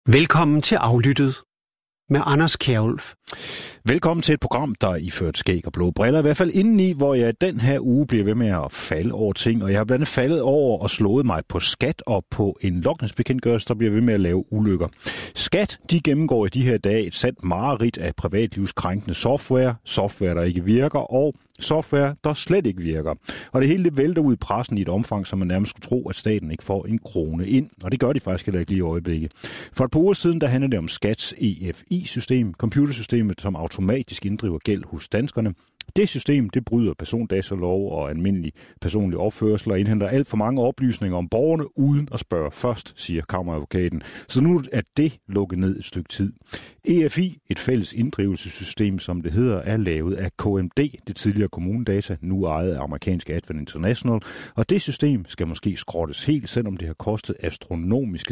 Velkommen til Aflyttet med Anders Kjærulf. Velkommen til et program, der er iført skæg og blå briller. I hvert fald indeni, hvor jeg den her uge bliver ved med at falde over ting. Og jeg har blandt andet faldet over og slået mig på skat og på en logningsbekendtgørelse, der bliver ved med at lave ulykker. Skat, de gennemgår i de her dage et sandt mareridt af privatlivskrænkende software, der ikke virker, og software, der slet ikke virker. Og det hele det vælter ud i pressen i et omfang, som man nærmest skulle tro, at staten ikke får en krone ind. Og det gør de faktisk heller ikke lige i øjeblikket. For et par uger siden, der handlede det om Skats EFI-system, computersystemet, som automatisk inddriver gæld hos danskerne. Det system, det bryder persondatalov og almindelig personlig opførsel og indhenter alt for mange oplysninger om borgerne uden at spørge først, siger kammeradvokaten. Så nu er det lukket ned et stykke tid. EFI, et fælles inddrivelsessystem, som det hedder, er lavet af KMD, det tidligere Kommunedata, nu ejet af amerikanske Advent International. Og det system skal måske skrottes helt, selvom det har kostet astronomiske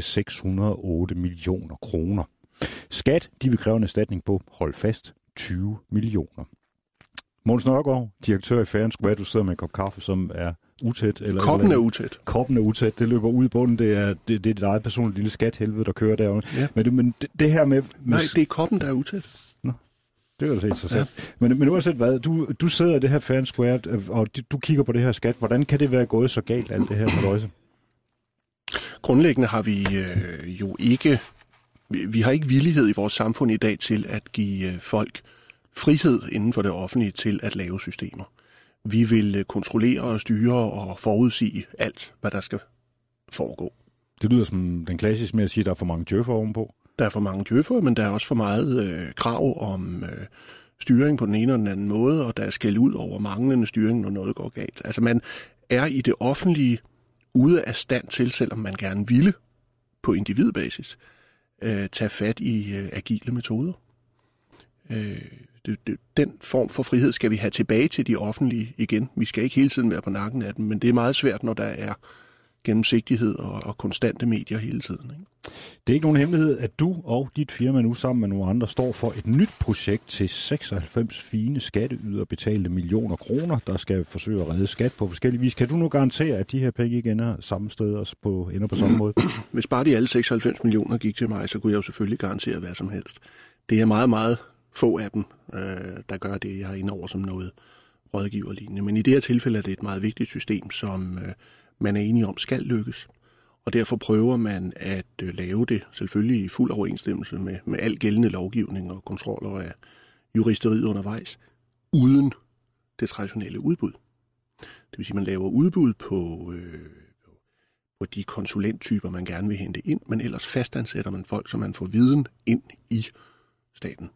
608 millioner kroner. Skat, de vil kræve en erstatning på, hold fast, 20 millioner. Mogens Nørgaard, direktør i Færden, skulle være, at du sidder med en kop kaffe, som er utæt. Koppen er utæt. Koppen er utæt, det løber ud i bunden, det er dit eget personlige lille skathelvede, der kører derovre. Ja. Men det her med... Nej, det er koppen, der er utæt. Nå, det kan du se interessant. Ja. Men uanset hvad, du sidder i det her Færden Square, og du kigger på det her skat. Hvordan kan det være gået så galt, alt det her med løjse? Grundlæggende har vi jo ikke... Vi har ikke villighed i vores samfund i dag til at give folk frihed inden for det offentlige til at lave systemer. Vi vil kontrollere og styre og forudsige alt, hvad der skal foregå. Det lyder som den klassiske med at sige, at der er for mange djøffer ovenpå. Der er for mange djøffer, men der er også for meget krav om styring på den ene og den anden måde, og der er skæld ud over manglende styring, når noget går galt. Altså man er i det offentlige ude af stand til, selvom man gerne ville på individbasis, tage fat i agile metoder. Den form for frihed skal vi have tilbage til de offentlige igen. Vi skal ikke hele tiden være på nakken af dem, men det er meget svært, når der er gennemsigtighed og konstante medier hele tiden. Ikke? Det er ikke nogen hemmelighed, at du og dit firma nu sammen med nogle andre står for et nyt projekt til 96 fine skatteyderbetalte millioner kroner, der skal forsøge at redde skat på forskellige vis. Kan du nu garantere, at de her penge ikke ender samme sted og ender på samme måde? Hvis bare de alle 96 millioner gik til mig, så kunne jeg jo selvfølgelig garantere hvad som helst. Det er meget, meget få af dem, der gør det, jeg er inde over som noget rådgiverlignende. Men i det her tilfælde er det et meget vigtigt system, som man er enige om skal lykkes. Og derfor prøver man at lave det selvfølgelig i fuld overensstemmelse med al gældende lovgivning og kontroller af juristeriet undervejs, uden det traditionelle udbud. Det vil sige, at man laver udbud på de konsulenttyper, man gerne vil hente ind, men ellers fastansætter man folk, så man får viden ind i staten.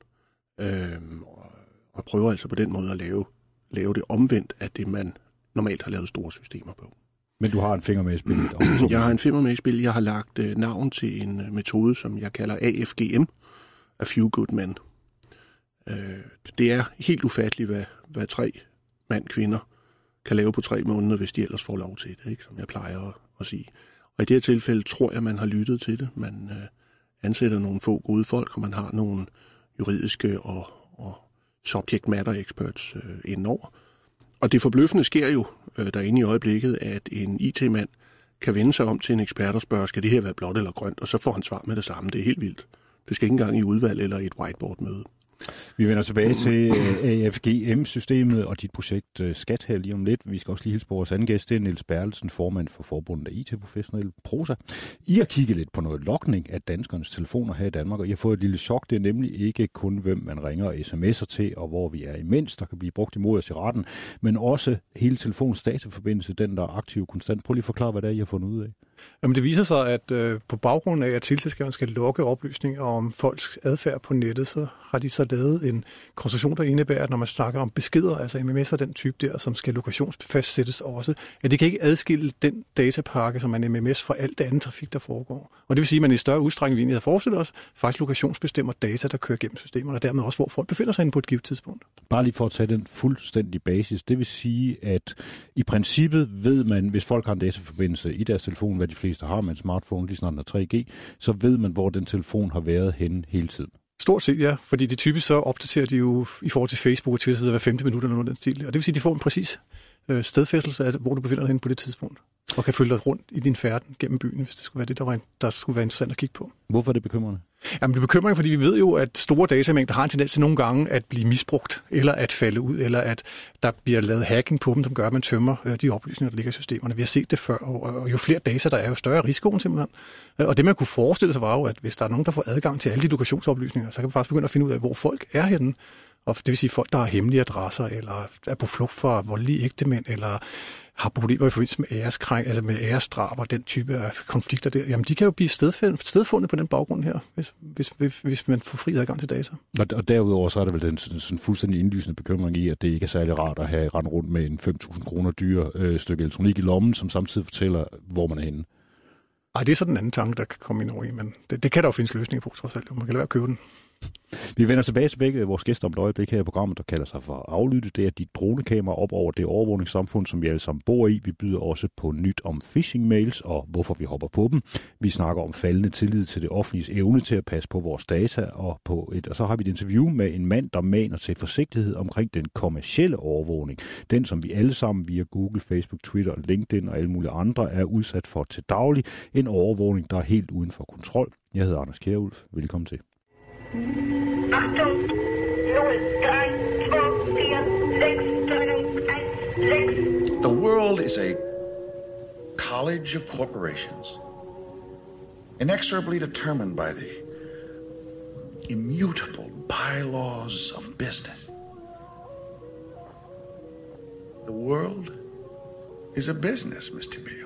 Og prøver altså på den måde at lave det omvendt af det, man normalt har lavet store systemer på. Men du har en finger med i spillet? Jeg har en finger med i spillet. Jeg har lagt navn til en metode, som jeg kalder AFGM, A Few Good Men. Det er helt ufatteligt, hvad 3 mand-kvinder kan lave på 3 måneder, hvis de ellers får lov til det, ikke? Som jeg plejer at sige. Og i det her tilfælde tror jeg, man har lyttet til det. Man ansætter nogle få gode folk, og man har nogle juridiske og subject matter experts indover. Og det forbløffende sker jo derinde i øjeblikket, at en IT-mand kan vende sig om til en ekspert og spørge, skal det her være blåt eller grønt? Og så får han svar med det samme. Det er helt vildt. Det skal ikke engang i udvalg eller i et whiteboard-møde. Vi vender tilbage til AFGM-systemet og dit projekt Skat her lige om lidt. Vi skal også lige hilse på vores anden gæst, det er Niels Bertelsen, formand for Forbundet af IT-professionelle Prosa. I har kigget lidt på noget logning af danskernes telefoner her i Danmark, og I har fået et lille chok. Det er nemlig ikke kun, hvem man ringer og sms'er til, og hvor vi er imens, der kan blive brugt imod os i retten, men også hele telefonens dataforbindelse, den der er aktiv konstant. Prøv lige at forklare, hvad det er, I har fundet ud af. Jamen det viser sig, at på baggrund af, at teleselskaberne skal logge oplysninger om folks adfærd på nettet, så har de så lavet en konstruktion, der indebærer, at når man snakker om beskeder, altså MMS'er den type der, som skal lokationsfastsættes også, at det kan ikke adskille den datapakke, som er en MMS, fra alt det andet trafik, der foregår. Og det vil sige, at man i større udstrækning, vi egentlig havde forestillet os, faktisk lokationsbestemmer data, der kører gennem systemerne, og dermed også, hvor folk befinder sig inde på et givet tidspunkt. Bare lige for at tage den fuldstændig basis. Det vil sige, at i princippet ved man, hvis folk har en dataforbindelse i deres telefon, hvad de fleste har med en smartphone, lige snart den er 3G, så ved man, hvor den telefon har været henne hele tiden. Stort set, ja, fordi de typisk så opdaterer de jo i forhold til Facebook og Twitter hver 5. minut eller noget den stil. Og det vil sige, at de får en præcis stedfæstelse af, hvor du befinder dig henne på det tidspunkt. Og kan følge dig rundt i din færden gennem byen, hvis det skulle være det, der skulle være interessant at kigge på. Hvorfor er det bekymrende? Jamen, det er bekymring, fordi vi ved jo, at store datamængder har en tendens til nogle gange at blive misbrugt, eller at falde ud, eller at der bliver lavet hacking på dem, som gør, at man tømmer de oplysninger, der ligger i systemerne. Vi har set det før, og jo flere data der er, jo større risikoen simpelthen. Og det, man kunne forestille sig, var jo, at hvis der er nogen, der får adgang til alle de lokationsoplysninger, så kan man faktisk begynde at finde ud af, hvor folk er henne. Og det vil sige folk, der har hemmelige adresser, eller er på flugt fra voldelige ægtemænd, eller har problemer i forbindelse med altså med æresdrab og den type af konflikter der, jamen de kan jo blive stedfundet på den baggrund her, hvis man får fri adgang til data. Og derudover så er der vel den sådan fuldstændig indlysende bekymring i, at det ikke er særlig rart at have rendt rundt med en 5.000 kroner dyre stykke elektronik i lommen, som samtidig fortæller, hvor man er henne. Ej, det er sådan en anden tanke, der kan komme ind over i, men det kan der jo findes løsninger på, trods alt. Man kan lade være at købe den. Vi vender tilbage til begge vores gæster om et øjeblik her i programmet, der kalder sig for Aflytte. Det er dit dronekamera op over det overvågningssamfund, som vi alle sammen bor i. Vi byder også på nyt om phishing-mails og hvorfor vi hopper på dem. Vi snakker om faldende tillid til det offentliges evne til at passe på vores data. Og så har vi et interview med en mand, der maner til forsigtighed omkring den kommercielle overvågning. Den, som vi alle sammen via Google, Facebook, Twitter, LinkedIn og alle mulige andre er udsat for til daglig. En overvågning, der er helt uden for kontrol. Jeg hedder Anders Kjærulf. Velkommen til. Achtung! 0, 3, 2, 4, 6, 1, 6. The world is a college of corporations, inexorably determined by the immutable bylaws of business. The world is a business, Mr. Beale.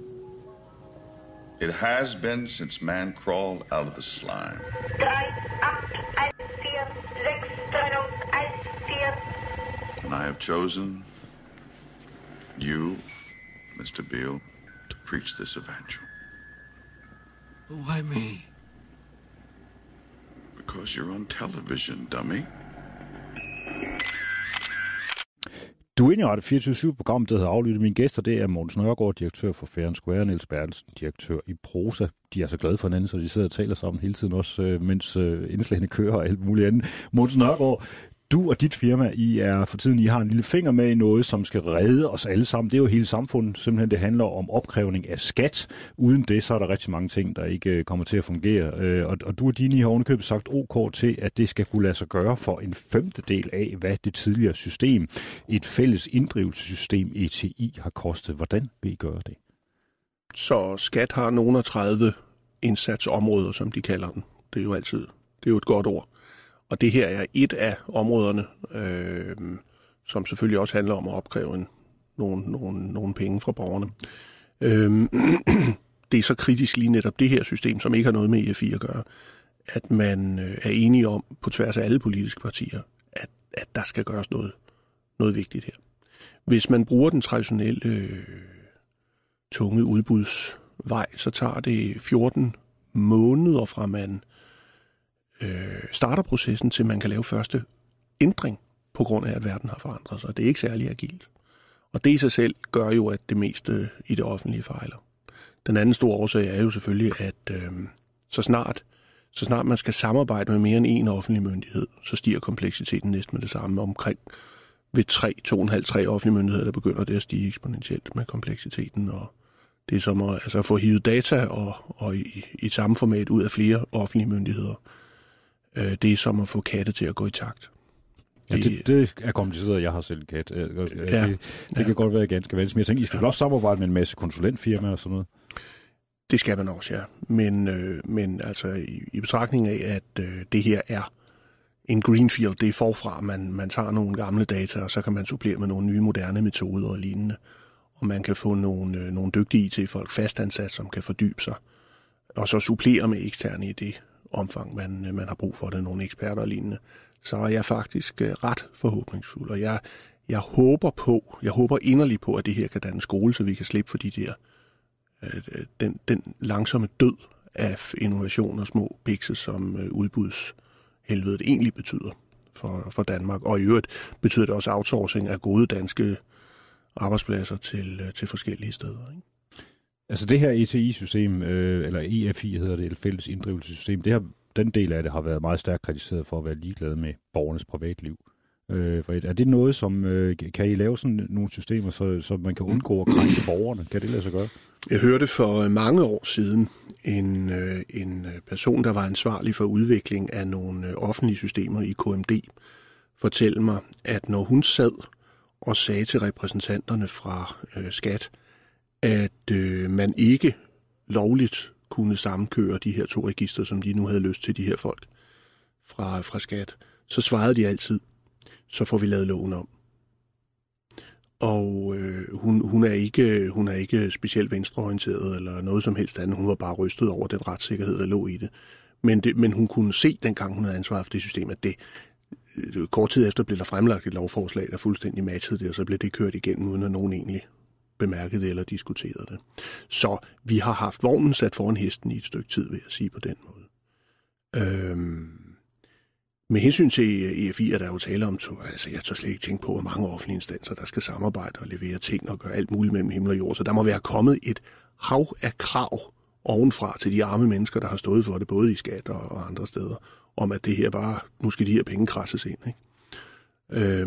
It has been since man crawled out of the slime. 3, 8, 1, 4, 6, 3, 1, 4. And I have chosen you, Mr. Beale, to preach this evangel. Why me? Because you're on television, dummy. Du er inde i Radio 24/7-programmet, der hedder Aflytte. Mine gæster, det er Mogens Nørgaard, direktør for Fair & Square, Niels Bertelsen, direktør i Prosa. De er så glade for hinanden, så de sidder og taler sammen hele tiden også, mens indslagene kører og alt muligt andet. Mogens Nørgaard, du og dit firma, I har en lille finger med i noget, som skal redde os alle sammen. Det er jo hele samfundet. Simpelthen det handler om opkrævning af skat. Uden det, så er der rigtig mange ting, der ikke kommer til at fungere. Og du og dine har ovenikøbet sagt OK til, at det skal kunne lade sig gøre for en femtedel af, hvad det tidligere system, et fælles inddrivelsessystem, ETI, har kostet. Hvordan vil I gøre det? Så skat har nogle af 30 indsatsområder, som de kalder den. Det er jo et godt ord. Og det her er et af områderne, som selvfølgelig også handler om at opkræve nogle penge fra borgerne. Det er så kritisk lige netop det her system, som ikke har noget med EFI at gøre, at man er enige om på tværs af alle politiske partier, at der skal gøres noget vigtigt her. Hvis man bruger den traditionelle tunge udbudsvej, så tager det 14 måneder fra man starter processen, til man kan lave første ændring, på grund af, at verden har forandret sig. Det er ikke særlig agilt. Og det i sig selv gør jo, at det meste i det offentlige fejler. Den anden store årsag er jo selvfølgelig, at så snart man skal samarbejde med mere end en offentlig myndighed, så stiger kompleksiteten næsten med det samme. Omkring ved 2,5-3 offentlige myndigheder, der begynder det at stige eksponentielt med kompleksiteten. Og det er som at få hivet data og i samme format ud af flere offentlige myndigheder. Det er som at få katte til at gå i takt. Det er kompliceret, jeg har selv en kat. Det kan godt være ganske vanskeligt. Men jeg tænker, I skal også samarbejde med en masse konsulentfirmaer og sådan noget. Det skal man også, ja. Men altså i betragtning af, at det her er en greenfield, det er forfra. Man tager nogle gamle data, og så kan man supplere med nogle nye moderne metoder og lignende. Og man kan få nogle dygtige IT-folk fastansat, som kan fordybe sig. Og så supplere med eksterne i det omfang, man har brug for det, nogle eksperter og lignende, så er jeg faktisk ret forhåbningsfuld. Og jeg håber inderligt på, at det her kan danne skole, så vi kan slippe for den langsomme død af innovation og små bikse, som udbudshelvedet egentlig betyder for Danmark. Og i øvrigt betyder det også outsourcing af gode danske arbejdspladser til forskellige steder, ikke? Altså det her ETI-system, eller EFI hedder det, et fælles inddrivelsessystem, den del af det har været meget stærkt kritiseret for at være ligeglade med borgernes privatliv. Er det noget, som kan I lave sådan nogle systemer, så man kan undgå at krænke borgerne? Kan det lade sig gøre? Jeg hørte for mange år siden en person, der var ansvarlig for udvikling af nogle offentlige systemer i KMD, fortælle mig, at når hun sad og sagde til repræsentanterne fra Skat, at man ikke lovligt kunne sammenkøre de her 2 register, som de nu havde lyst til, de her folk fra Skat, så svarede de altid, så får vi lavet loven om. Og hun er ikke specielt venstreorienteret eller noget som helst andet. Hun var bare rystet over den retssikkerhed, der lå i det. Men hun kunne se, dengang hun havde ansvaret for det system, at det kort tid efter blev der fremlagt et lovforslag, der fuldstændig matchede det, og så blev det kørt igennem, uden at nogen egentlig bemærkede det eller diskuterede det. Så vi har haft vognen sat foran hesten i et stykke tid, vil jeg sige på den måde. Med hensyn til EFI er der jo tale om, altså jeg tør slet ikke tænke på, hvor mange offentlige instanser, der skal samarbejde og levere ting og gøre alt muligt mellem himmel og jord. Så der må være kommet et hav af krav ovenfra til de arme mennesker, der har stået for det, både i Skat og andre steder, om at det her bare, nu skal de her penge krasses ind. Ikke?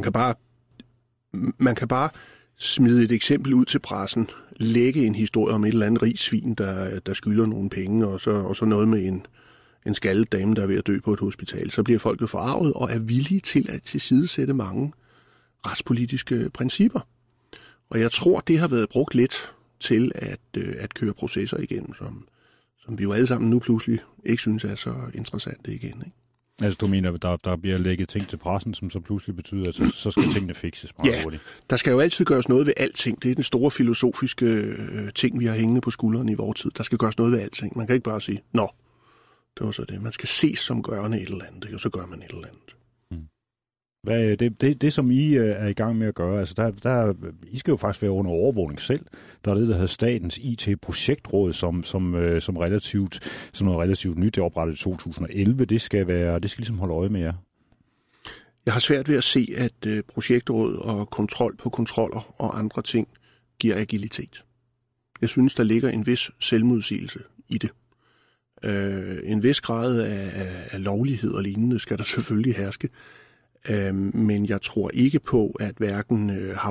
Man kan bare smide et eksempel ud til pressen, lægge en historie om et eller andet rig svin, der skylder nogle penge, og så noget med en skaldet dame, der er ved at dø på et hospital, så bliver folk jo forarvet og er villige til at tilsidesætte mange retspolitiske principper. Og jeg tror, det har været brugt lidt til at køre processer igen, som vi jo alle sammen nu pludselig ikke synes er så interessante igen. Ikke? Altså du mener, at der bliver lægget ting til pressen, som så pludselig betyder, at så skal tingene fikses meget hurtigt? Der skal jo altid gøres noget ved alting. Det er den store filosofiske ting, vi har hængende på skuldrene i vores tid. Der skal gøres noget ved alting. Man kan ikke bare sige, nå, det var så det. Man skal ses som gørende et eller andet, og så gør man et eller andet. Hvad, det som I er i gang med at gøre, altså I skal jo faktisk være under overvågning selv. Der er det, der hedder Statens IT-projektråd, som noget relativt nyt, det er oprettet i 2011. Det skal ligesom holde øje med jer. Jeg har svært ved at se, at projektråd og kontrol på kontroller og andre ting giver agilitet. Jeg synes, der ligger en vis selvmodsigelse i det. En vis grad af lovlighed og lignende skal der selvfølgelig herske. Men jeg tror ikke på, at hverken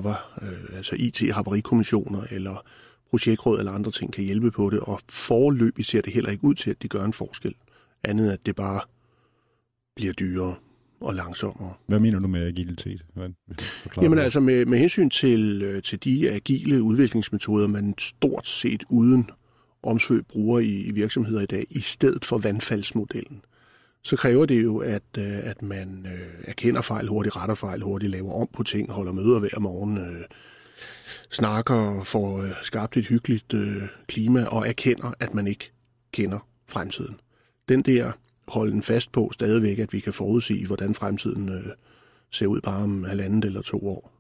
IT-havarikommissioner eller projektråd eller andre ting kan hjælpe på det, og foreløbig ser det heller ikke ud til, at det gør en forskel, andet end at det bare bliver dyrere og langsommere. Hvad mener du med agilitet? Jamen altså med hensyn til de agile udviklingsmetoder, man stort set uden omsvøb bruger i virksomheder i dag, i stedet for vandfaldsmodellen, så kræver det jo, at man erkender fejl hurtigt, retter fejl hurtigt, laver om på ting, holder møder hver morgen, snakker og får skabt et hyggeligt klima og erkender, at man ikke kender fremtiden. Den der holden fast på stadigvæk, at vi kan forudsige, hvordan fremtiden ser ud bare om 1,5 eller 2 år,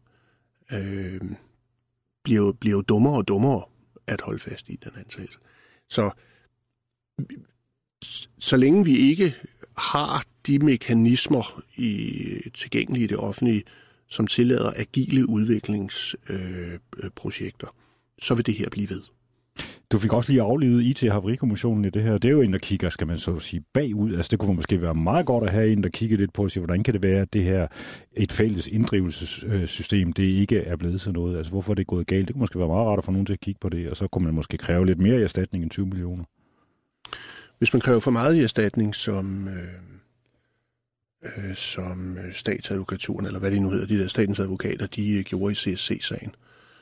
bliver jo dummere og dummere at holde fast i den antagelse. Så længe vi ikke har de mekanismer tilgængelige i det offentlige, som tillader agile udviklingsprojekter, så vil det her blive ved. Du fik også lige aflevet IT-havarikommissionen i det her. Det er jo en, der kigger, skal man så sige, bagud. Altså det kunne måske være meget godt at have en, der kigger lidt på og siger, hvordan kan det være, at det her et fælles inddrivelsessystem, det ikke er blevet til noget. Altså hvorfor er det gået galt? Det kunne måske være meget rart at få nogen til at kigge på det, og så kunne man måske kræve lidt mere i erstatning end 20 millioner. Hvis man kræver for meget i erstatning, som statsadvokaturen, eller hvad det nu hedder, de der statens advokater, de gjorde i CSC-sagen,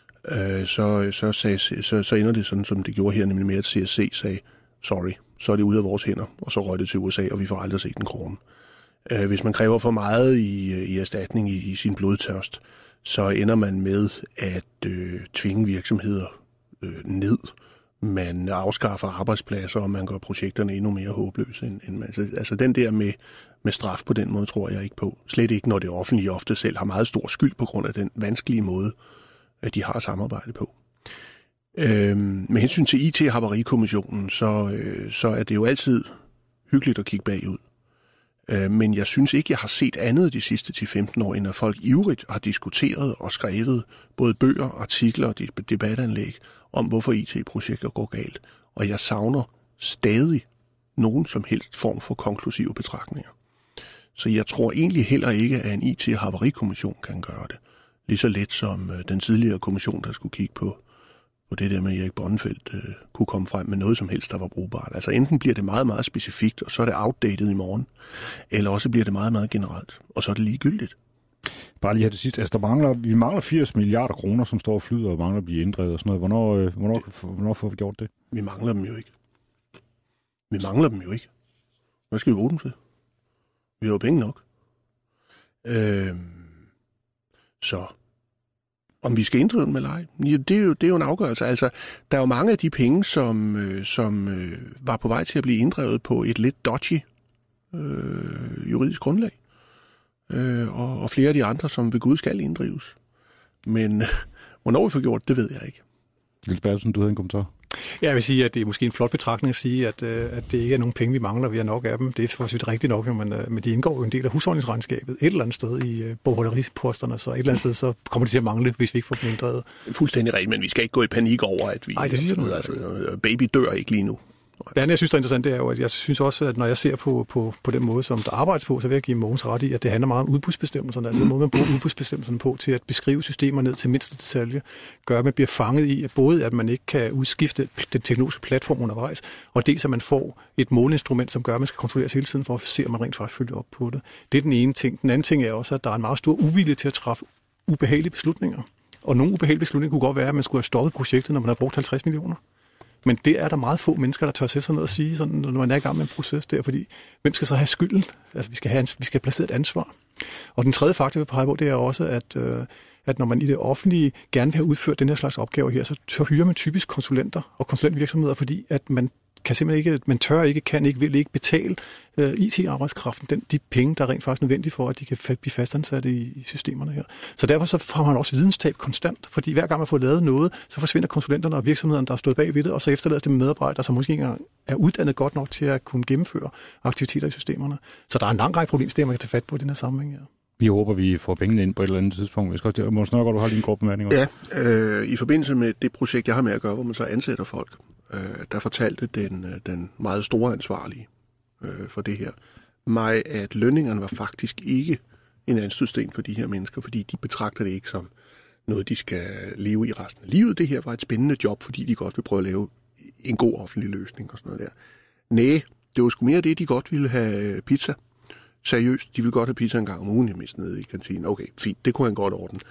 så ender det sådan, som det gjorde her, nemlig med, at CSC sagde, sorry, så er det ude af vores hænder, og så røg det til USA, og vi får aldrig set en krone. Hvis man kræver for meget i erstatning i sin blodtørst, så ender man med at tvinge virksomheder ned. Man afskaffer arbejdspladser, og man gør projekterne endnu mere håbløse. Altså den der med straf på den måde, tror jeg ikke på. Slet ikke, når det offentlige ofte selv har meget stor skyld på grund af den vanskelige måde, at de har samarbejde på. Med hensyn til IT-havarikommissionen, så er det jo altid hyggeligt at kigge bagud. Men jeg synes ikke, jeg har set andet de sidste 10-15 år, end at folk ivrigt har diskuteret og skrevet både bøger, artikler og debatanlæg om, hvorfor IT-projekter går galt. Og jeg savner stadig nogen som helst form for konklusive betragtninger. Så jeg tror egentlig heller ikke, at en IT-havarikommission kan gøre det. Lige så let som den tidligere kommission, der skulle kigge hvor det der med Erik Bonnenfeldt kunne komme frem med noget som helst, der var brugbart. Altså enten bliver det meget, meget specifikt, og så er det outdated i morgen, eller også bliver det meget, meget generelt, og så er det ligegyldigt. Bare lige her til sidst. Altså, vi mangler 80 milliarder kroner, som står og flyder og mangler at blive inddrevet og sådan noget. Hvornår får vi gjort det? Vi mangler dem jo ikke. Hvad skal vi bruge dem til? Vi har jo penge nok. Så om vi skal inddrive dem eller ej, det er jo en afgørelse. Altså, der er jo mange af de penge, som var på vej til at blive inddrevet på et lidt dodgy juridisk grundlag. Og flere af de andre, som ved Gud skal inddrives. Men hvornår vi får gjort, det ved jeg ikke. Niels Bertelsen, du havde en kommentar? Jeg vil sige, at det er måske en flot betragtning at sige, at det ikke er nogen penge, vi mangler. Vi har nok af dem. Det er for så rigtigt nok, men de indgår jo en del af husholdningsregnskabet et eller andet sted i bogholderiposterne, så et eller andet sted så kommer det til at mangle, hvis vi ikke får dem inddrevet. Fuldstændig rigtigt, men vi skal ikke gå i panik over, at vi... Nej, det synes jeg altså, baby dør ikke lige nu. Det andet, jeg synes, der er interessant, det er jo, at jeg synes også, at når jeg ser på den måde, som der arbejdes på, så vil jeg give Mogens ret i, at det handler meget om udbudsbestemmelserne. Altså den måde, man bruger udbudsbestemmelserne på til at beskrive systemer ned til mindste detalje, gør, at man bliver fanget i, at både at man ikke kan udskifte den teknologiske platform undervejs, og dels at man får et måleinstrument, som gør, at man skal kontrolleres hele tiden for at se, om man rent faktisk følger op på det. Det er den ene ting. Den anden ting er også, at der er en meget stor uvilje til at træffe ubehagelige beslutninger. Og nogle ubehagelige beslutninger kunne godt være, at man skulle have stoppet projektet, når man har brugt 50 millioner. Men det er der meget få mennesker, der tør sætte sig ned og sige, sådan, når man er i gang med en proces der, fordi hvem skal så have skylden? Altså, vi skal have placeret et ansvar. Og den tredje faktor, vi peger på, det er også, at når man i det offentlige gerne vil have udført den her slags opgaver her, så hyrer man typisk konsulenter og konsulentvirksomheder, fordi at man kan simpelthen ikke, man tør ikke, kan ikke, vil ikke betale IT-arbejdskraften, de penge, der er rent faktisk nødvendige for, at de kan blive fastansatte i systemerne her. Så derfor så får man også videnstab konstant, fordi hver gang man får lavet noget, så forsvinder konsulenterne og virksomhederne, der er stået bag ved det, og så efterlader det med medarbejdere, som måske ikke engang er uddannet godt nok til at kunne gennemføre aktiviteter i systemerne. Så der er en lang række problemstillinger, man kan tage fat på i den her sammenhæng her. Vi håber, vi får pengene ind på et eller andet tidspunkt. Jeg skal også Måns Nørgaard, du har lige en kort bemærkning. Ja, i forbindelse med det projekt, jeg har med at gøre, hvor man så ansætter folk, der fortalte den meget store ansvarlige for det her mig, at lønningerne var faktisk ikke en anstødsten for de her mennesker, fordi de betragter det ikke som noget, de skal leve i resten af livet. Det her var et spændende job, fordi de godt vil prøve at lave en god offentlig løsning og sådan noget der. Næh, det var sgu mere det, de godt ville have pizza. Seriøst, de ville godt have pizza en gang om ugen, mest nede i kantinen. Okay, fint, det kunne han godt ordne.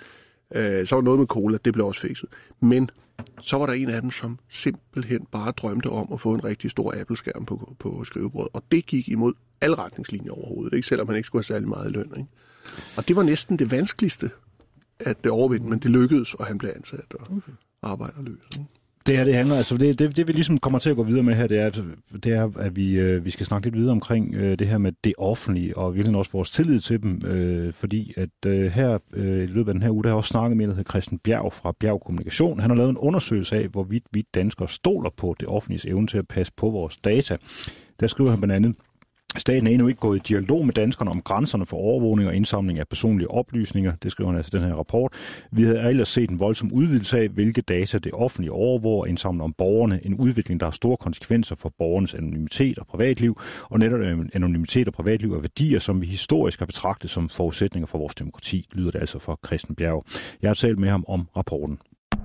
Så var noget med cola, det blev også fikset. Men så var der en af dem, som simpelthen bare drømte om at få en rigtig stor Apple-skærm på skrivebordet. Og det gik imod alle retningslinjer overhovedet, ikke? Selvom han ikke skulle have særlig meget løn. Ikke? Og det var næsten det vanskeligste at det overvinde, men det lykkedes, og han blev ansat og arbejder løs. Ikke? Det her, det handler, altså det vi ligesom kommer til at gå videre med her, det er at vi skal snakke lidt videre omkring det her med det offentlige, og virkelig også vores tillid til dem, fordi at her i løbet af den her uge, der har også snakket med, der hedder Christian Bjerg fra Bjerg Kommunikation. Han har lavet en undersøgelse af, hvorvidt vi danskere stoler på det offentliges evne til at passe på vores data. Der skriver han blandt andet: staten er endnu ikke gået i dialog med danskerne om grænserne for overvågning og indsamling af personlige oplysninger. Det skriver han altså i den her rapport. Vi havde ellers set en voldsom udvidelse af, hvilke data det offentlige overvåger og indsamler om borgerne. En udvikling, der har store konsekvenser for borgernes anonymitet og privatliv. Og netop anonymitet og privatliv er værdier, som vi historisk har betragtet som forudsætninger for vores demokrati, lyder det altså fra Christian Bjerg. Jeg har talt med ham om rapporten.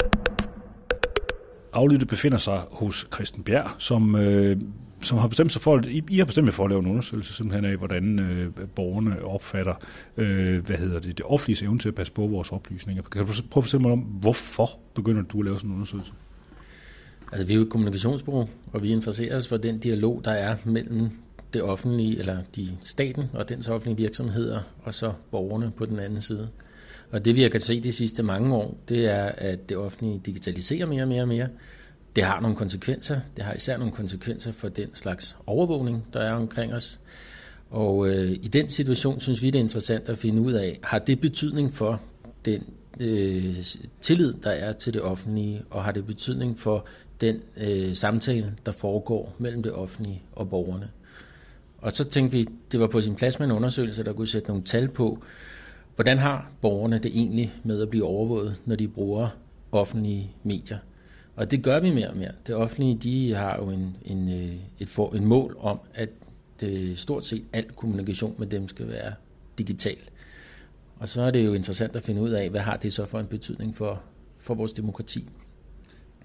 Aflyttet befinder sig hos Christian Bjerg, som har bestemt sig for, I har bestemt sig for at lave en undersøgelse simpelthen af, hvordan borgerne opfatter, det offentlige evne til at passe på vores oplysninger. Kan du prøve at fortælle mig om, hvorfor begynder du at lave sådan en undersøgelse? Altså, vi er jo et kommunikationsbureau, og vi interesserer os for den dialog, der er mellem det offentlige, eller staten og dens offentlige virksomheder, og så borgerne på den anden side. Og det vi har kan se de sidste mange år, det er, at det offentlige digitaliserer mere og mere og mere. Det har nogle konsekvenser. Det har især nogle konsekvenser for den slags overvågning, der er omkring os. Og i den situation synes vi, det er interessant at finde ud af, har det betydning for den tillid, der er til det offentlige, og har det betydning for den samtale, der foregår mellem det offentlige og borgerne. Og så tænkte vi, det var på sin plads med en undersøgelse, der kunne sætte nogle tal på, hvordan har borgerne det egentlig med at blive overvåget, når de bruger offentlige medier. Og det gør vi mere og mere. Det offentlige, de har jo en mål om, at stort set al kommunikation med dem skal være digital. Og så er det jo interessant at finde ud af, hvad har det så for en betydning for vores demokrati.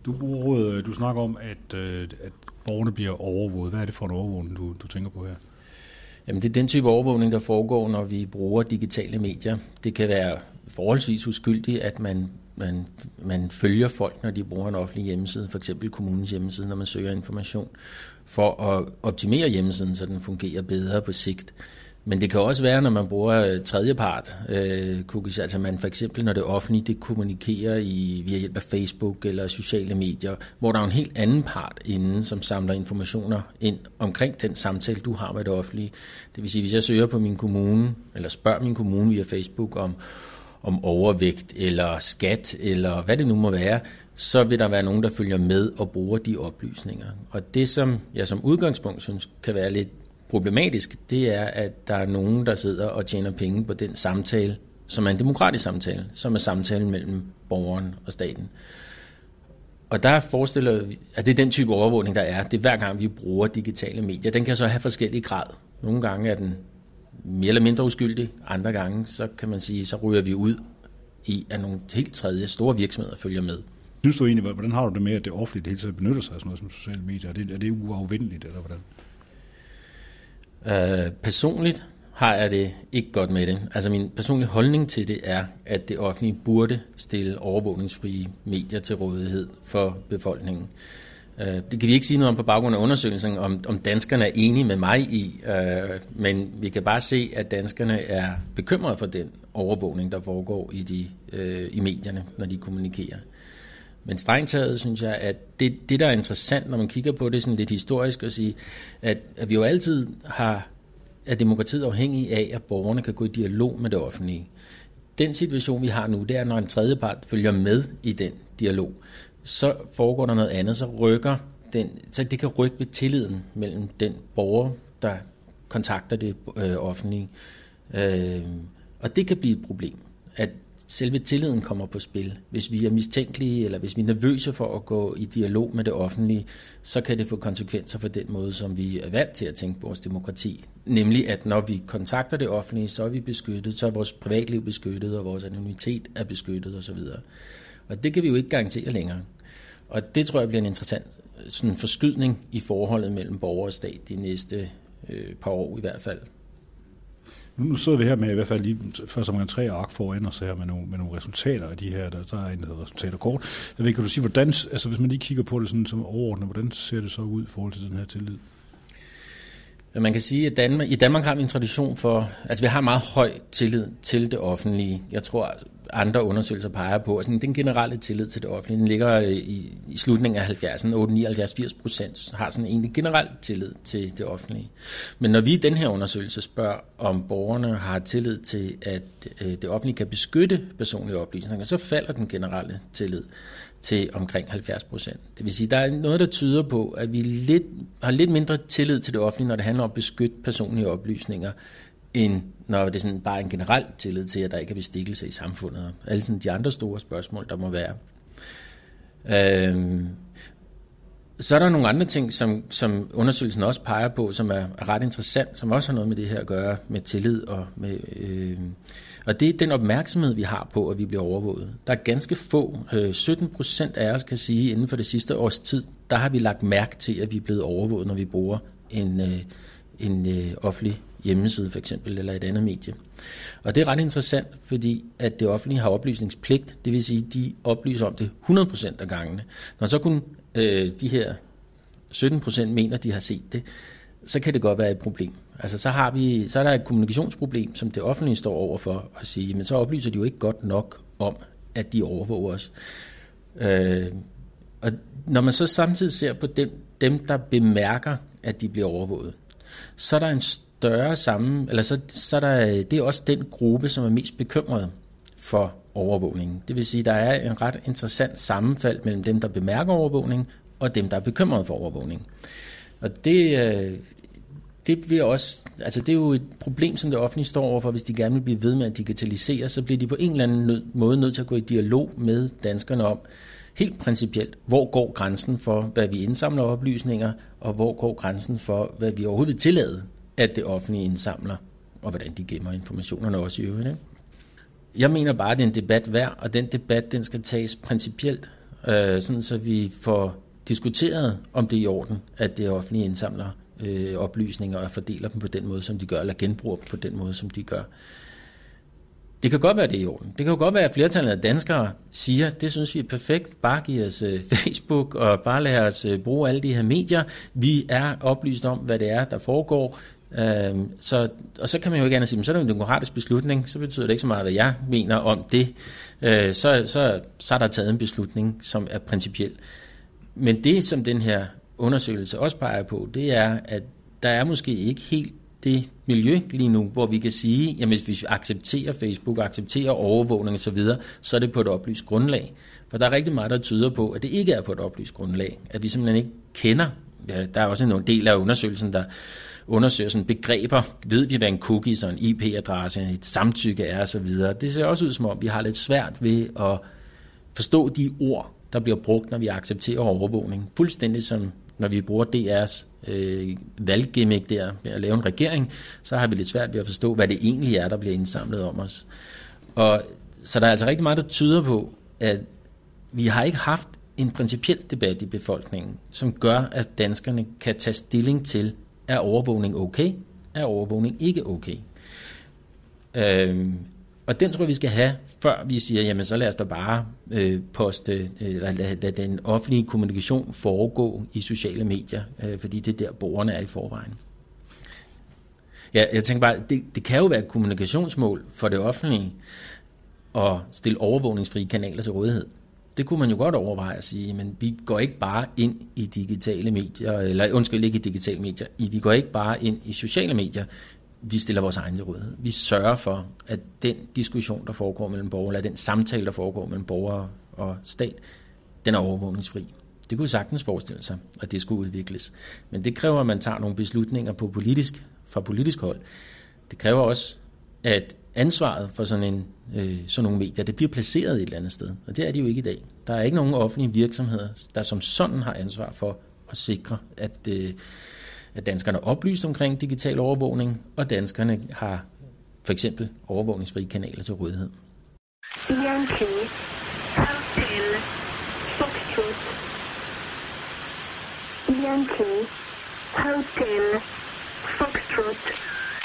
Du snakker om, at borgerne bliver overvåget. Hvad er det for en overvågning, du tænker på her? Jamen, det er den type overvågning, der foregår, når vi bruger digitale medier. Det kan være forholdsvis uskyldigt, at man følger folk, når de bruger en offentlig hjemmeside, for eksempel kommunens hjemmeside, når man søger information, for at optimere hjemmesiden, så den fungerer bedre på sigt. Men det kan også være, når man bruger tredjepart cookies, altså man for eksempel, når det offentlige det kommunikerer via hjælp af Facebook eller sociale medier, hvor der er en helt anden part inden, som samler informationer ind omkring den samtale, du har med det offentlige. Det vil sige, hvis jeg søger på min kommune, eller spørger min kommune via Facebook om overvægt eller skat, eller hvad det nu må være, så vil der være nogen, der følger med og bruger de oplysninger. Og det, som jeg som udgangspunkt synes kan være lidt problematisk, det er, at der er nogen, der sidder og tjener penge på den samtale, som er en demokratisk samtale, som er samtalen mellem borgeren og staten. Og der forestiller vi, at det er den type overvågning, der er. Det er hver gang, vi bruger digitale medier. Den kan så have forskellige grad. Nogle gange er den mere eller mindre uskyldig. Andre gange, så kan man sige, så ryger vi ud i, at nogle helt tredje store virksomheder følger med. Synes du egentlig, hvordan har du det med, at det offentlige det hele tiden benytter sig af sådan noget som sociale medier? Er det uafvendeligt, eller hvordan? Personligt har jeg det ikke godt med det. Altså min personlige holdning til det er, at det offentlige burde stille overvågningsfrie medier til rådighed for befolkningen. Det kan vi ikke sige noget om på baggrund af undersøgelsen, om danskerne er enige med mig i, men vi kan bare se, at danskerne er bekymrede for den overvågning, der foregår i medierne, når de kommunikerer. Men strengt taget synes jeg, at det der er interessant, når man kigger på det sådan lidt historisk, at sige, at vi jo altid er demokratiet afhængig af, at borgerne kan gå i dialog med det offentlige. Den situation, vi har nu, det er, når en tredjepart følger med i den dialog, så foregår der noget andet, så det kan rykke ved tilliden mellem den borger, der kontakter det offentlige. Og det kan blive et problem, at selve tilliden kommer på spil. Hvis vi er mistænkelige, eller hvis vi er nervøse for at gå i dialog med det offentlige, så kan det få konsekvenser for den måde, som vi er vant til at tænke på vores demokrati. Nemlig, at når vi kontakter det offentlige, så er vi beskyttet, så er vores privatliv beskyttet, og vores anonymitet er beskyttet osv. Og det kan vi jo ikke garantere længere. Og det tror jeg bliver en interessant sådan forskydning i forholdet mellem borger og stat de næste par år i hvert fald. Nu sidder vi her med i hvert fald lige først omgang 3 ark foran os her med nogle resultater af de her, der er en, der hedder resultaterkort. Jeg ved, kan du sige, hvordan, altså hvis man lige kigger på det sådan som overordnet, hvordan ser det så ud i forhold til den her tillid? Man kan sige, at i Danmark har vi en tradition for, altså vi har meget høj tillid til det offentlige. Jeg tror, andre undersøgelser peger på, altså den generelle tillid til det offentlige, den ligger i slutningen af 70'erne, 79-80% har sådan egentlig generelt tillid til det offentlige. Men når vi i den her undersøgelse spørger, om borgerne har tillid til, at det offentlige kan beskytte personlige oplysninger, så falder den generelle tillid til omkring 70%. Det vil sige, der er noget, der tyder på, at vi har lidt mindre tillid til det offentlige, når det handler om at beskytte personlige oplysninger, end når det er sådan bare en generel tillid til, at der ikke er bestikkelse i samfundet. Alle sådan de andre store spørgsmål, der må være. Så er der nogle andre ting, som undersøgelsen også peger på, som er ret interessant, som også har noget med det her at gøre, med tillid og med... Og det er den opmærksomhed, vi har på, at vi bliver overvåget. Der er ganske få, 17% af os kan sige, inden for det sidste års tid, der har vi lagt mærke til, at vi er blevet overvåget, når vi bruger en offentlig hjemmeside for eksempel, eller et andet medie. Og det er ret interessant, fordi at det offentlige har oplysningspligt, det vil sige, at de oplyser om det 100% af gangene. Når så kun de her 17% mener, de har set det, så kan det godt være et problem. Altså så er der et kommunikationsproblem, som det offentlige står overfor at sige, men så oplyser de jo ikke godt nok om, at de overvåger os. Og når man så samtidig ser på dem, der bemærker, at de bliver overvåget, så er der en større det er også den gruppe, som er mest bekymret for overvågningen. Det vil sige, der er en ret interessant sammenfald mellem dem, der bemærker overvågning, og dem, der er bekymret for overvågning. Og det bliver også, altså det er jo et problem, som det offentlige står overfor, hvis de gerne vil blive ved med at digitalisere, så bliver de på en eller anden måde nødt til at gå i dialog med danskerne om, helt principielt, hvor går grænsen for, hvad vi indsamler oplysninger, og hvor går grænsen for, hvad vi overhovedet vil tillade, at det offentlige indsamler, og hvordan de gemmer informationerne også i øvrigt. Jeg mener bare, at det er en debat værd, og den debat, den skal tages principielt sådan så vi får diskuteret, om det er i orden, at det offentlige indsamler oplysninger og fordeler dem på den måde, som de gør, eller genbruger dem på den måde, som de gør. Det kan godt være, det er i orden. Det kan jo godt være, at flertallet af danskere siger, det synes vi er perfekt, bare giv os Facebook og bare lad os bruge alle de her medier. Vi er oplyst om, hvad det er, der foregår. Og så kan man jo ikke andet sige, så er det en demokratisk beslutning, så betyder det ikke så meget, hvad jeg mener om det. Så er der taget en beslutning, som er principiel. Men det, som den her undersøgelse også peger på, det er, at der er måske ikke helt det miljø lige nu, hvor vi kan sige, at hvis vi accepterer Facebook, accepterer overvågning osv., så er det på et oplyst grundlag. For der er rigtig meget, der tyder på, at det ikke er på et oplyst grundlag. At vi simpelthen ikke kender. Ja, der er også en del af undersøgelsen, der undersøger sådan begreber. Ved vi, hvad en cookie, så en IP-adresse, et samtykke er osv. Det ser også ud som om, vi har lidt svært ved at forstå de ord, der bliver brugt, når vi accepterer overvågning. Fuldstændig som når vi bruger DR's valggimmick der med at lave en regering, så har vi lidt svært ved at forstå, hvad det egentlig er, der bliver indsamlet om os. Og så der er altså rigtig meget, der tyder på, at vi har ikke haft en principiel debat i befolkningen, som gør, at danskerne kan tage stilling til, er overvågning okay? Er overvågning ikke okay? Og den tror jeg, vi skal have, før vi siger, jamen så lad os da bare poste, lad den offentlige kommunikation foregå i sociale medier, fordi det er der, borgerne er i forvejen. Ja, jeg tænker bare, det kan jo være et kommunikationsmål for det offentlige at stille overvågningsfrie kanaler til rådighed. Det kunne man jo godt overveje at sige, men vi går ikke bare ind i digitale medier, ikke i digitale medier, vi går ikke bare ind i sociale medier, vi stiller vores egen til rådighed. Vi sørger for, at den diskussion, der foregår mellem borgere, eller den samtale, der foregår mellem borgere og stat, den er overvågningsfri. Det kunne sagtens forestille sig, at det skulle udvikles. Men det kræver, at man tager nogle beslutninger fra politisk hold. Det kræver også, at ansvaret for sådan nogle medier, det bliver placeret et eller andet sted. Og det er det jo ikke i dag. Der er ikke nogen offentlige virksomheder, der som sådan har ansvar for at sikre, at danskerne er oplyst omkring digital overvågning, og danskerne har for eksempel overvågningsfrie kanaler til rådighed. Yankee, Hotel, Foxtrot. Yankee, Hotel, Foxtrot.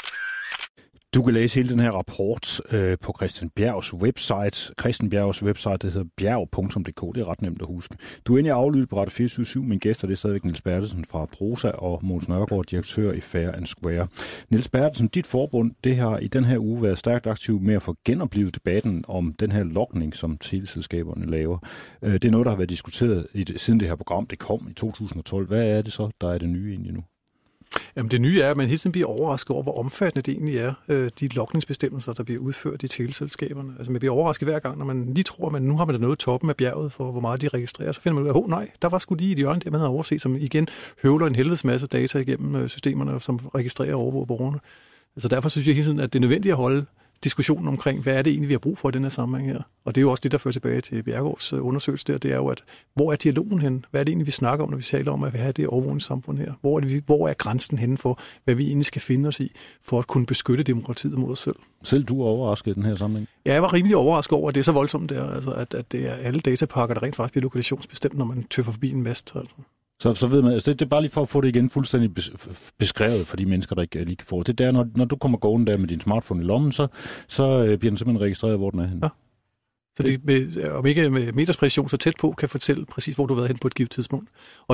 Du kan læse hele den her rapport på Christian Bjergs website. Christian Bjergs website, det hedder bjerg.dk. Det er ret nemt at huske. Du er inde i aflyttet på Radio 24/7. Min gæster, det er stadigvæk Niels Bertelsen fra Prosa og Mogens Nørgaard, direktør i Fair and Square. Niels Bertelsen, dit forbund, det har i den her uge været stærkt aktiv med at få genoplevet debatten om den her logning, som teleselskaberne laver. Det er noget, der har været diskuteret siden det her program, det kom i 2012. Hvad er det så, der er det nye egentlig nu? Jamen det nye er, at man hele tiden bliver overrasket over, hvor omfattende det egentlig er, de logningsbestemmelser, der bliver udført i teleselskaberne. Altså man bliver overrasket hver gang, når man lige tror, at nu har man da nået toppen af bjerget for, hvor meget de registrerer. Så finder man ud af, nej, der var sgu lige et hjørne, der man havde overset, som igen høvler en helvedes masse data igennem systemerne, som registrerer og overvåger borgerne. Altså derfor synes jeg hele tiden, at det er nødvendigt at holde diskussionen omkring, hvad er det egentlig, vi har brug for i den her sammenhæng her. Og det er jo også det, der fører tilbage til Bjergårds undersøgelse der. Det er jo, at hvor er dialogen henne? Hvad er det egentlig, vi snakker om, når vi taler om, at vi har det overvågningssamfund her? Hvor er grænsen henne for, hvad vi egentlig skal finde os i, for at kunne beskytte demokratiet mod os selv? Selv du er overrasket i den her sammenhæng? Ja, jeg var rimelig overrasket over, at det er så voldsomt der, altså at det er alle datapakker, der rent faktisk bliver lokalisationsbestemt, når man tøffer forbi en mast. Altså. Så ved man, altså det er bare lige for at få det igen fuldstændig beskrevet for de mennesker, der ikke lige kan få det. Det er, når du kommer gående der med din smartphone i lommen, så bliver den simpelthen registreret, hvor den er henne. Ja. Så det om ikke med meterspræcision så tæt på, kan fortælle præcis, hvor du har været hen på et givet tidspunkt.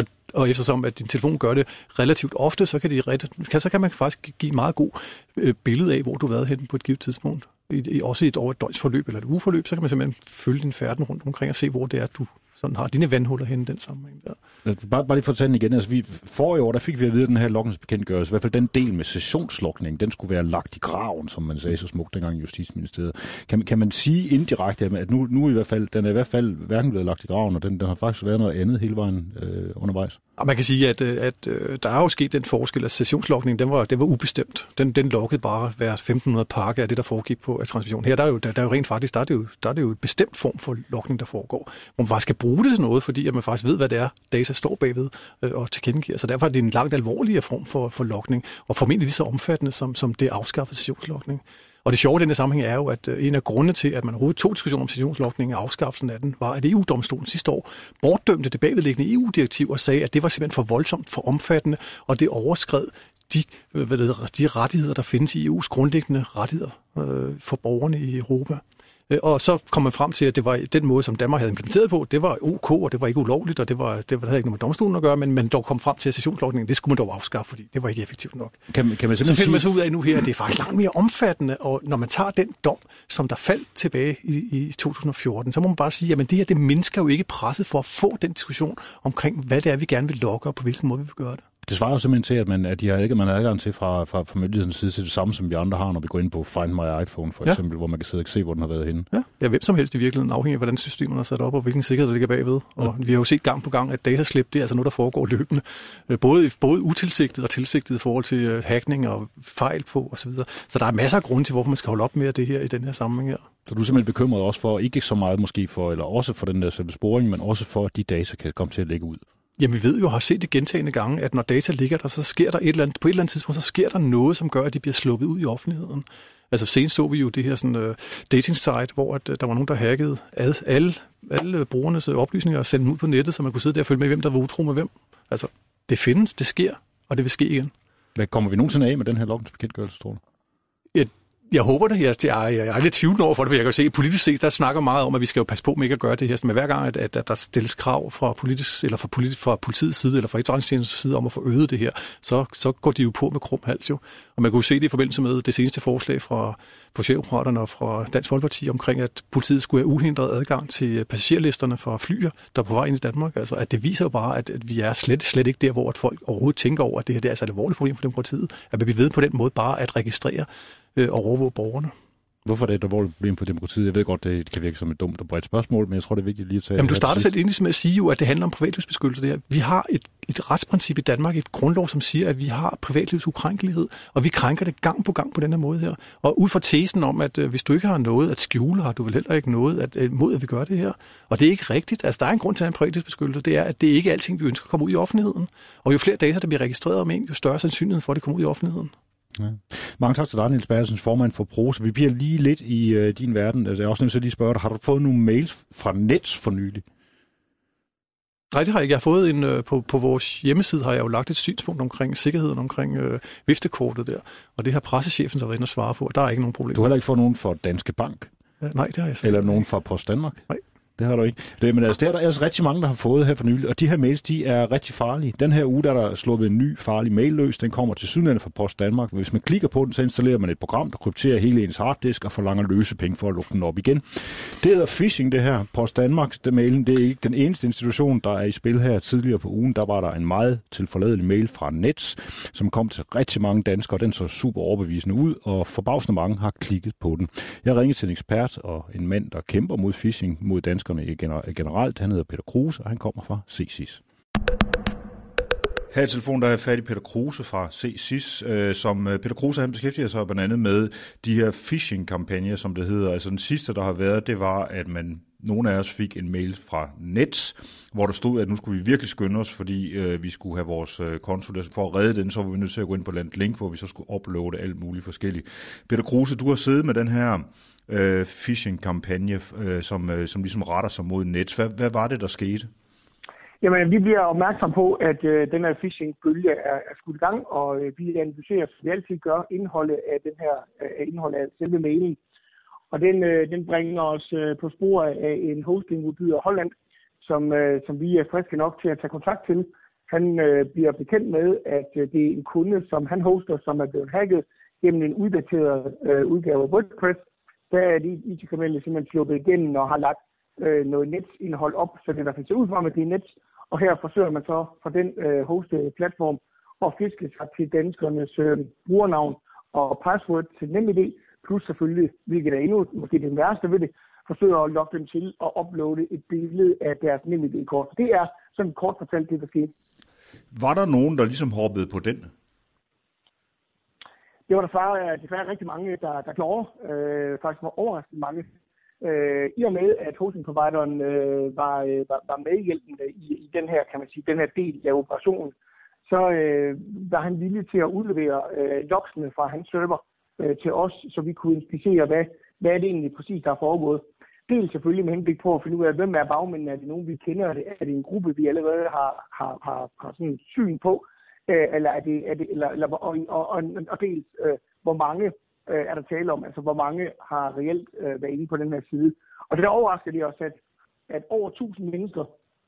Og eftersom at din telefon gør det relativt ofte, så kan man faktisk give meget god billede af, hvor du har været hen på et givet tidspunkt. Også over et døgnsforløb eller et ugeforløb, så kan man simpelthen følge din færden rundt omkring og se, hvor det er, du sådan har dine vandhuller henne den sammenhæng der. Bare lige for at tage den igen. Altså, forrige år, der fik vi at vide, at den her logningsbekendtgørelse, i hvert fald den del med sessionslogning, den skulle være lagt i graven, som man sagde så smukt dengang i Justitsministeriet. Kan man sige indirekte, at nu i hvert fald, den er i hvert fald hverken blevet lagt i graven, og den har faktisk været noget andet hele vejen undervejs? Og man kan sige, at der er jo sket den forskel, at sessionslogningen, den var ubestemt. Den loggede bare hver 1500 pakke af det, der foregik på transmission. Her der er jo rent faktisk, der er det jo et bestemt form for logning, der foregår. Hvor man faktisk skal bruge det til noget, fordi at man faktisk ved, hvad det er, data står bagved og tilkendegiver. Så derfor er det en langt alvorligere form for logning, og formentlig lige så omfattende som det afskaffede sessionslogning. Og det sjove i denne sammenhæng er jo, at en af grundene til, at man overhovedet tog diskussionen om sessionslogningen og afskaffelsen af den, var, at EU-domstolen sidste år bortdømte det bagvedliggende EU-direktiv og sagde, at det var simpelthen for voldsomt, for omfattende, og det overskred de rettigheder, der findes i EU's grundlæggende rettigheder for borgerne i Europa. Og så kom man frem til, at det var den måde, som Danmark havde implementeret på, det var OK, og det var ikke ulovligt, og det havde ikke noget med domstolen at gøre, men man dog kom frem til, at sessionslovningen, det skulle man dog afskaffe, fordi det var ikke effektivt nok. Kan man så finder man så ud af nu her, at det er faktisk langt mere omfattende, og når man tager den dom, som der faldt tilbage i 2014, så må man bare sige, at det her, det mindsker jo ikke presset for at få den diskussion omkring, hvad det er, vi gerne vil logge, og på hvilken måde vi vil gøre det. Det svarer jo simpelthen til, at man har adgang til fra myndighedens side til det samme, som vi andre har, når vi går ind på Find My iPhone, for eksempel, hvor man kan sidde og se, hvor den har været henne. Ja, hvem som helst i virkeligheden, afhængig af, hvordan systemerne er sat op, og hvilken sikkerhed der ligger bagved. Og vi har jo set gang på gang, at dataslip, det er altså noget, der foregår løbende. Både utilsigtet og tilsigtet i forhold til hackning og fejl på osv. Så der er masser af grunde til, hvorfor man skal holde op med det her i den her sammenhæng her. Så du er simpelthen bekymret også for, ikke så meget måske for, eller også for den der selve sporing, men også for, at de data kan komme til at lægge ud? Jamen, vi ved jo, har set det gentagne gange, at når data ligger der, så sker der på et eller andet tidspunkt, så sker der noget, som gør, at de bliver sluppet ud i offentligheden. Altså senest så vi jo det her sådan, dating site, hvor at, der var nogen, der hackede alle brugernes oplysninger og sendte dem ud på nettet, så man kunne sidde der og følge med, hvem der var utro med hvem. Altså, det findes, det sker, og det vil ske igen. Hvad kommer vi nogensinde af med den her logningsbekendtgørelse, tror du? Jeg håber det. Jeg er lidt tvivlende over for det, for jeg kan jo se, at politisk set, der snakker meget om, at vi skal jo passe på med ikke at gøre det her. Men hver gang, at der stilles krav fra politiets side, eller fra efterretningstjenestens side om at få øget det her, så går de jo på med krum hals jo. Og man kunne jo se det i forbindelse med det seneste forslag fra Socialdemokraterne og fra Dansk Folkeparti omkring, at politiet skulle have uhindret adgang til passagerlisterne for flyer, der er på vej ind i Danmark. Altså, at det viser jo bare, at vi er slet ikke der, hvor at folk overhovedet tænker over, at det her det er altså et alvorligt problem for demokratiet. At vi ved på den måde bare at registrere og overvåge borgerne. Hvorfor er det et alvorligt problem for demokratiet? Jeg ved godt, det kan virke som et dumt og bredt spørgsmål, men jeg tror, det er vigtigt lige at tage. Jamen, du starter selv egentlig med at sige jo, at det handler om privatlivsbeskyttelse. Det her. Vi har et retsprincip i Danmark, et grundlov, som siger, at vi har privatlivs ukrænkelighed, og vi krænker det gang på gang på den her måde her. Og ud fra tesen om, at hvis du ikke har noget at skjule, har du vel heller ikke noget mod, at vi gør det her. Og det er ikke rigtigt. Altså, der er en grund til at have en privatlivsbeskyttelse. Det er, at det ikke er alting, vi ønsker at komme ud i offentligheden. Og jo flere data, der bliver registreret om en, jo større sandsynlighed for, at det kommer ud i offentligheden. Ja. Mange tak til dig, Niels Berthelsen, formand for Prosa. Vi bliver lige lidt i din verden. Altså, jeg er også nødt til at lige spørge dig, har du fået nogle mails fra Nets for nylig? Nej, det har jeg ikke. Jeg har fået på vores hjemmeside, har jeg jo lagt et synspunkt omkring sikkerheden, omkring viftekortet der. Og det har pressechefen så været inde og svare på, og der er ikke nogen problem. Du har heller ikke fået nogen fra Danske Bank? Ja, nej, det har jeg så. Eller nogen fra Post Danmark? Nej. Det har du ikke. Men altså, det er der altså rigtig mange, der har fået her for nylig, og de her mails, de er rigtig farlige. Den her uge, der er der sluppet en ny farlig mail løs. Den kommer til sydlandet fra Post Danmark. Hvis man klikker på den, så installerer man et program, der krypterer hele ens harddisk og forlanger løsepenge for at lukke den op igen. Det hedder phishing, det her. Post Danmark, det mailen, det er ikke den eneste institution, der er i spil her. Tidligere på ugen, der var der en meget tilforladelig mail fra Nets, som kom til rigtig mange danskere. Den så super overbevisende ud, og forbavsende mange har klikket på den. Jeg ringede til en ekspert og en mand, der kæmper mod phishing, mod danskerne generelt. Han hedder Peter Kruse, og han kommer fra CSIS. Her i telefonen der er jeg fat i Peter Kruse fra CSIS, som Peter Kruse han beskæftiger sig blandt andet med de her phishing-kampagner, som det hedder. Altså den sidste, der har været, det var, at nogle af os fik en mail fra Nets, hvor der stod, at nu skulle vi virkelig skynde os, fordi vi skulle have vores konto. For at redde den, så var vi nødt til at gå ind på et link, hvor vi så skulle uploade alt muligt forskelligt. Peter Kruse, du har siddet med den her phishing-kampagne, som ligesom retter sig mod Nets. Hvad var det, der skete? Jamen, vi bliver opmærksom på, at den her phishing-bølge er skudt i gang, og vi analyserer, som vi altid gør, indholdet af selve mailen. Og den bringer os på spor af en hostingudbyder Holland, som vi er friske nok til at tage kontakt til. Han bliver bekendt med, at det er en kunde, som han hoster, som er blevet hacket gennem en uddateret udgave af WordPress. Der er de IT-kriminelle simpelthen sluppet igennem og har lagt noget Nets-indhold op, så det der kan se ud som, at det er Nets. Og her forsøger man så fra den hoste-platform at fiske sig til danskernes brugernavn og password til NemID, plus selvfølgelig, hvilket er endnu måske det værste ved det, forsøger at logge dem til at uploade et billede af deres NemID-kort. Det er sådan kort fortalt det, der skete. Var der nogen, der ligesom hoppede på den? Det var desværre rigtig mange, der gjorde. Faktisk var overraskende mange. I og med, at hosting-provideren var medhjælpende i den her, kan man sige, den her del af operationen, så var han villig til at udlevere logsene fra hans server til os, så vi kunne inspicere, hvad er det egentlig præcis, der er foregået. Dels selvfølgelig med henblik på at finde ud af, hvem er bagmændene, er det nogen, vi kender, er det en gruppe, vi allerede har sådan et syn på, eller er det, og dels hvor mange er der tale om, altså hvor mange har reelt været inde på den her side. Og det der overrasker det også, at over 1000 mennesker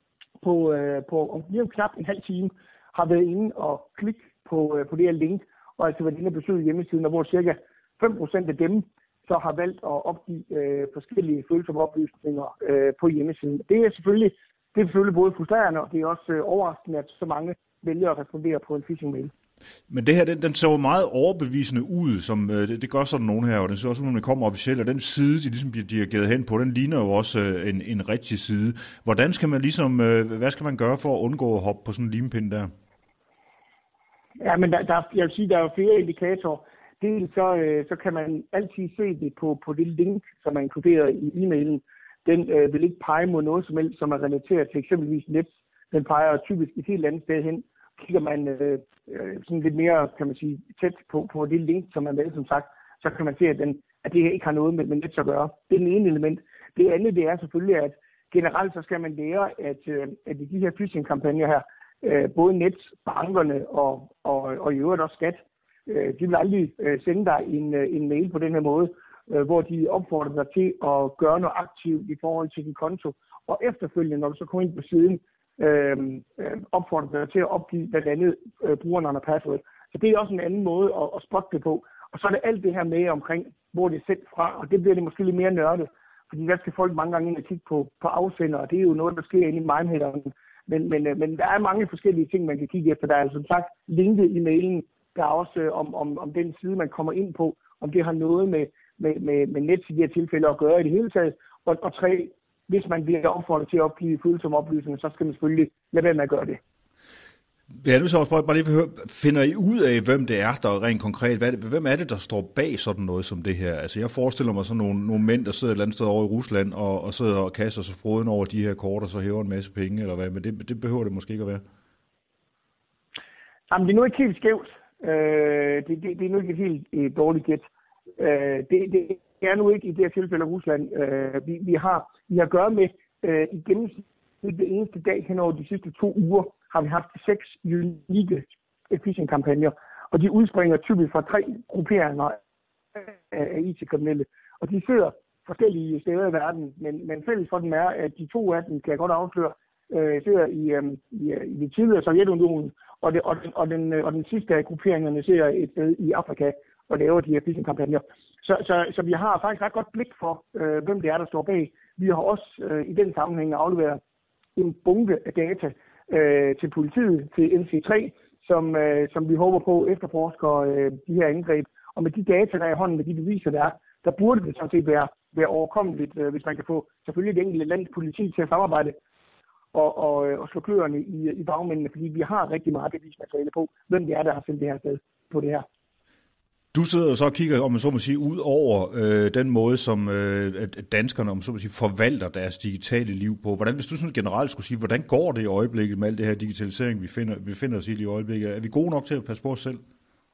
på lige knap en halv time har været inde og klikke på det her link, og altså været inde og besøge hjemmesiden, og hvor cirka 5% af dem så har valgt at opgive forskellige følsomme oplysninger på hjemmesiden. Det er selvfølgelig både frustrerende, og det er også overraskende, at så mange vælger at respondere på en phishing-mail. Men det her, den ser jo meget overbevisende ud, som det gør sådan nogen her, og den ser også ud, når det kommer officielt, og den side, de ligesom bliver dirigeret hen på, den ligner jo også en rigtig side. Hvordan skal man ligesom, hvad skal man gøre for at undgå at hoppe på sådan en limpind der? Ja, men jeg vil sige, der er jo flere indikatorer. Dels så kan man altid se det på det link, som er inkluderet i e-mailen. Den vil ikke pege mod noget som helst, som er relateret til eksempelvis net. Den peger typisk et helt andet sted hen. Kigger man sådan lidt mere, kan man sige, tæt på det link, som er med, som sagt, så kan man se, at det ikke har noget med net at gøre. Det er den ene element. Det andet, det er selvfølgelig, at generelt så skal man lære, at i de her phishing-kampagner her, både net, bankerne og i øvrigt også skat, de vil aldrig sende dig en mail på den her måde, hvor de opfordrer dig til at gøre noget aktivt i forhold til din konto. Og efterfølgende, når du så kommer ind på siden, opfordrer dig til at opgive blandt andet brugernavn og password. Så det er også en anden måde at spotte det på. Og så er det alt det her med omkring, hvor det er sendt fra, og det bliver det måske lidt mere nørdet. Fordi der skal folk mange gange ind og kigge på afsender, og det er jo noget, der sker inde i mindheaderen. Men der er mange forskellige ting, man kan kigge efter. Der er som sagt linket i mailen. Der er også om den side, man kommer ind på, om det har noget med net i de her tilfælde at gøre i det hele taget. Og 3, hvis man bliver opfordret til at opgive følsomme oplysninger, så skal man selvfølgelig lade være med at gøre det. Ja, nu så også bare lige høre, finder I ud af, hvem det er, der rent konkret? Hvem er det, der står bag sådan noget som det her? Altså, jeg forestiller mig sådan nogle mænd, der sidder et eller andet sted over i Rusland, og sidder og kaster sig froden over de her kort, og så hæver en masse penge, eller hvad? Men det behøver det måske ikke at være. Jamen, det er nu ikke helt skævt. Det er nu ikke et helt dårligt gæt. Det er nu ikke i det her tilfælde Rusland. Vi har at gøre med i gennemsnit det eneste dag hen over de sidste 2 uger, har vi haft 6 unikke phishing-kampagner, og de udspringer typisk fra 3 grupperinger af IT-kriminelle. Og de sidder forskellige steder i verden, men fælles for dem er, at de 2 af dem, kan jeg godt afsløre, sidder i det tidligere Sovjetunionen, og den sidste af grupperingerne sidder et sted i Afrika og laver de her phishing-kampagner. Så vi har faktisk ret godt blik for, hvem det er, der står bag. Vi har også i den sammenhæng afleveret en bunke af data til politiet, til NC3, som vi håber på efterforsker de her angreb. Og med de data, der er i hånden, med de beviser, der burde det sådan set være overkommeligt, hvis man kan få selvfølgelig det enkelte lands politi til at samarbejde og slå kløerne i bagmændene, fordi vi har rigtig meget bevismateriale på, hvem det er, der har sendt det her sted på det her. Du sidder og så og kigger, om man så må sige, ud over den måde, som danskerne, om man så må sige, forvalter deres digitale liv på. Hvis du sådan generelt skulle sige, hvordan går det i øjeblikket med al det her digitalisering, vi befinder os i øjeblikket? Er vi gode nok til at passe på os selv?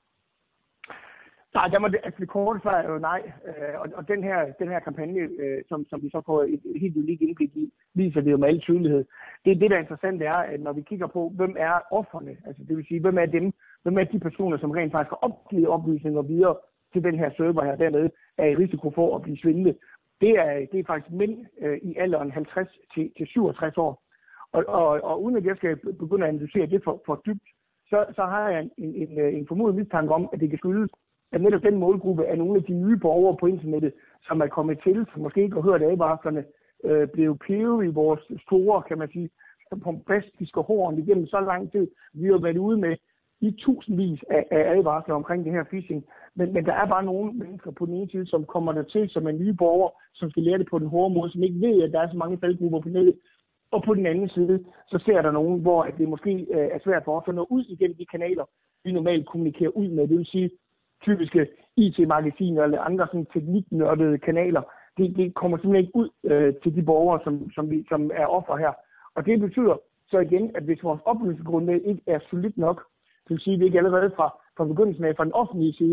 Nej, det korte svar er jo nej. Og den her kampagne, som vi så får et helt unikt indblik i, viser det jo med al tydelighed. Det der er interessant er, at når vi kigger på, hvem er ofrene, altså det vil sige, hvem er de personer, som rent faktisk har opgivet oplysninger videre til den her server her dernede, er i risiko for at blive svindlet. Det er faktisk mænd i alderen 50 til 67 år. Og uden at jeg skal begynde at analysere det for dybt, så har jeg en formodet mistanke om, at det kan skyldes, at netop den målgruppe er nogle af de nye borgere på internettet, som er kommet til, som måske ikke har hørt advarslerne, blev pevet i vores store, kan man sige, bombastiske horn igennem så lang tid. Vi har været ude med i tusindvis af advarsler omkring det her phishing. Men der er bare nogle mennesker på den ene side, som kommer der til, som er nye borgere, som skal lære det på den hårde måde, som ikke ved, at der er så mange faldgrupper på nettet. Og på den anden side, så ser der nogen, hvor at det måske er svært for os at nå ud igennem de kanaler, vi normalt kommunikerer ud med. Det vil sige, typiske IT-magasiner eller andre sådan tekniknørdede kanaler, det kommer simpelthen ikke ud til de borgere, som er offer her. Og det betyder så igen, at hvis vores oplysningsgrundlag ikke er solidt nok, det vil sige, at vi ikke allerede fra begyndelsen af, fra den offentlige side,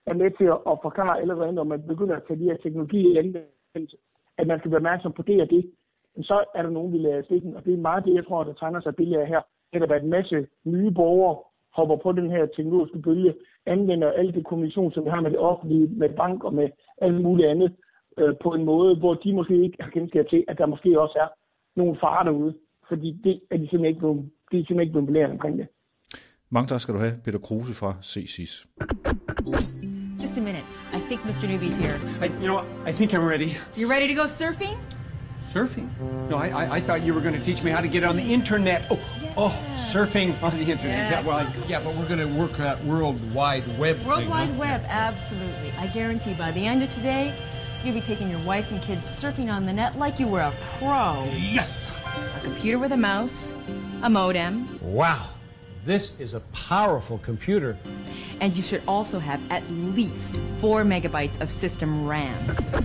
er med til at forklare allerede, når man begynder at tage de her teknologier i anvendelse, at man skal være opmærksom på det og det, så er der nogen, vi lader stikken. Og det er meget det, jeg tror, der tegner sig billeder her. Det er en masse nye borgere hopper på den her teknologiske bølge, anvender al det kommunikation, som vi har med det offentlige, med bank og med alt muligt andet, på en måde, hvor de måske ikke har kendskab til, at der måske også er nogle farer derude. Fordi det er de simpelthen ikke blevet belært omkring det. Mange tak skal du have, Peter Kruse fra CSIS. Just a minute. I think Mr. Newby's here. I think I'm ready. You ready to go surfing? Surfing? No, I thought you were going to teach me how to get on the internet. Oh, surfing on the internet. Yeah. But we're going to work that World Wide Web thing. World Wide Web, absolutely. I guarantee by the end of today, you'll be taking your wife and kids surfing on the net like you were a pro. Yes! A computer with a mouse, a modem. Wow. This is a powerful computer. And you should also have at least 4 megabytes of system RAM.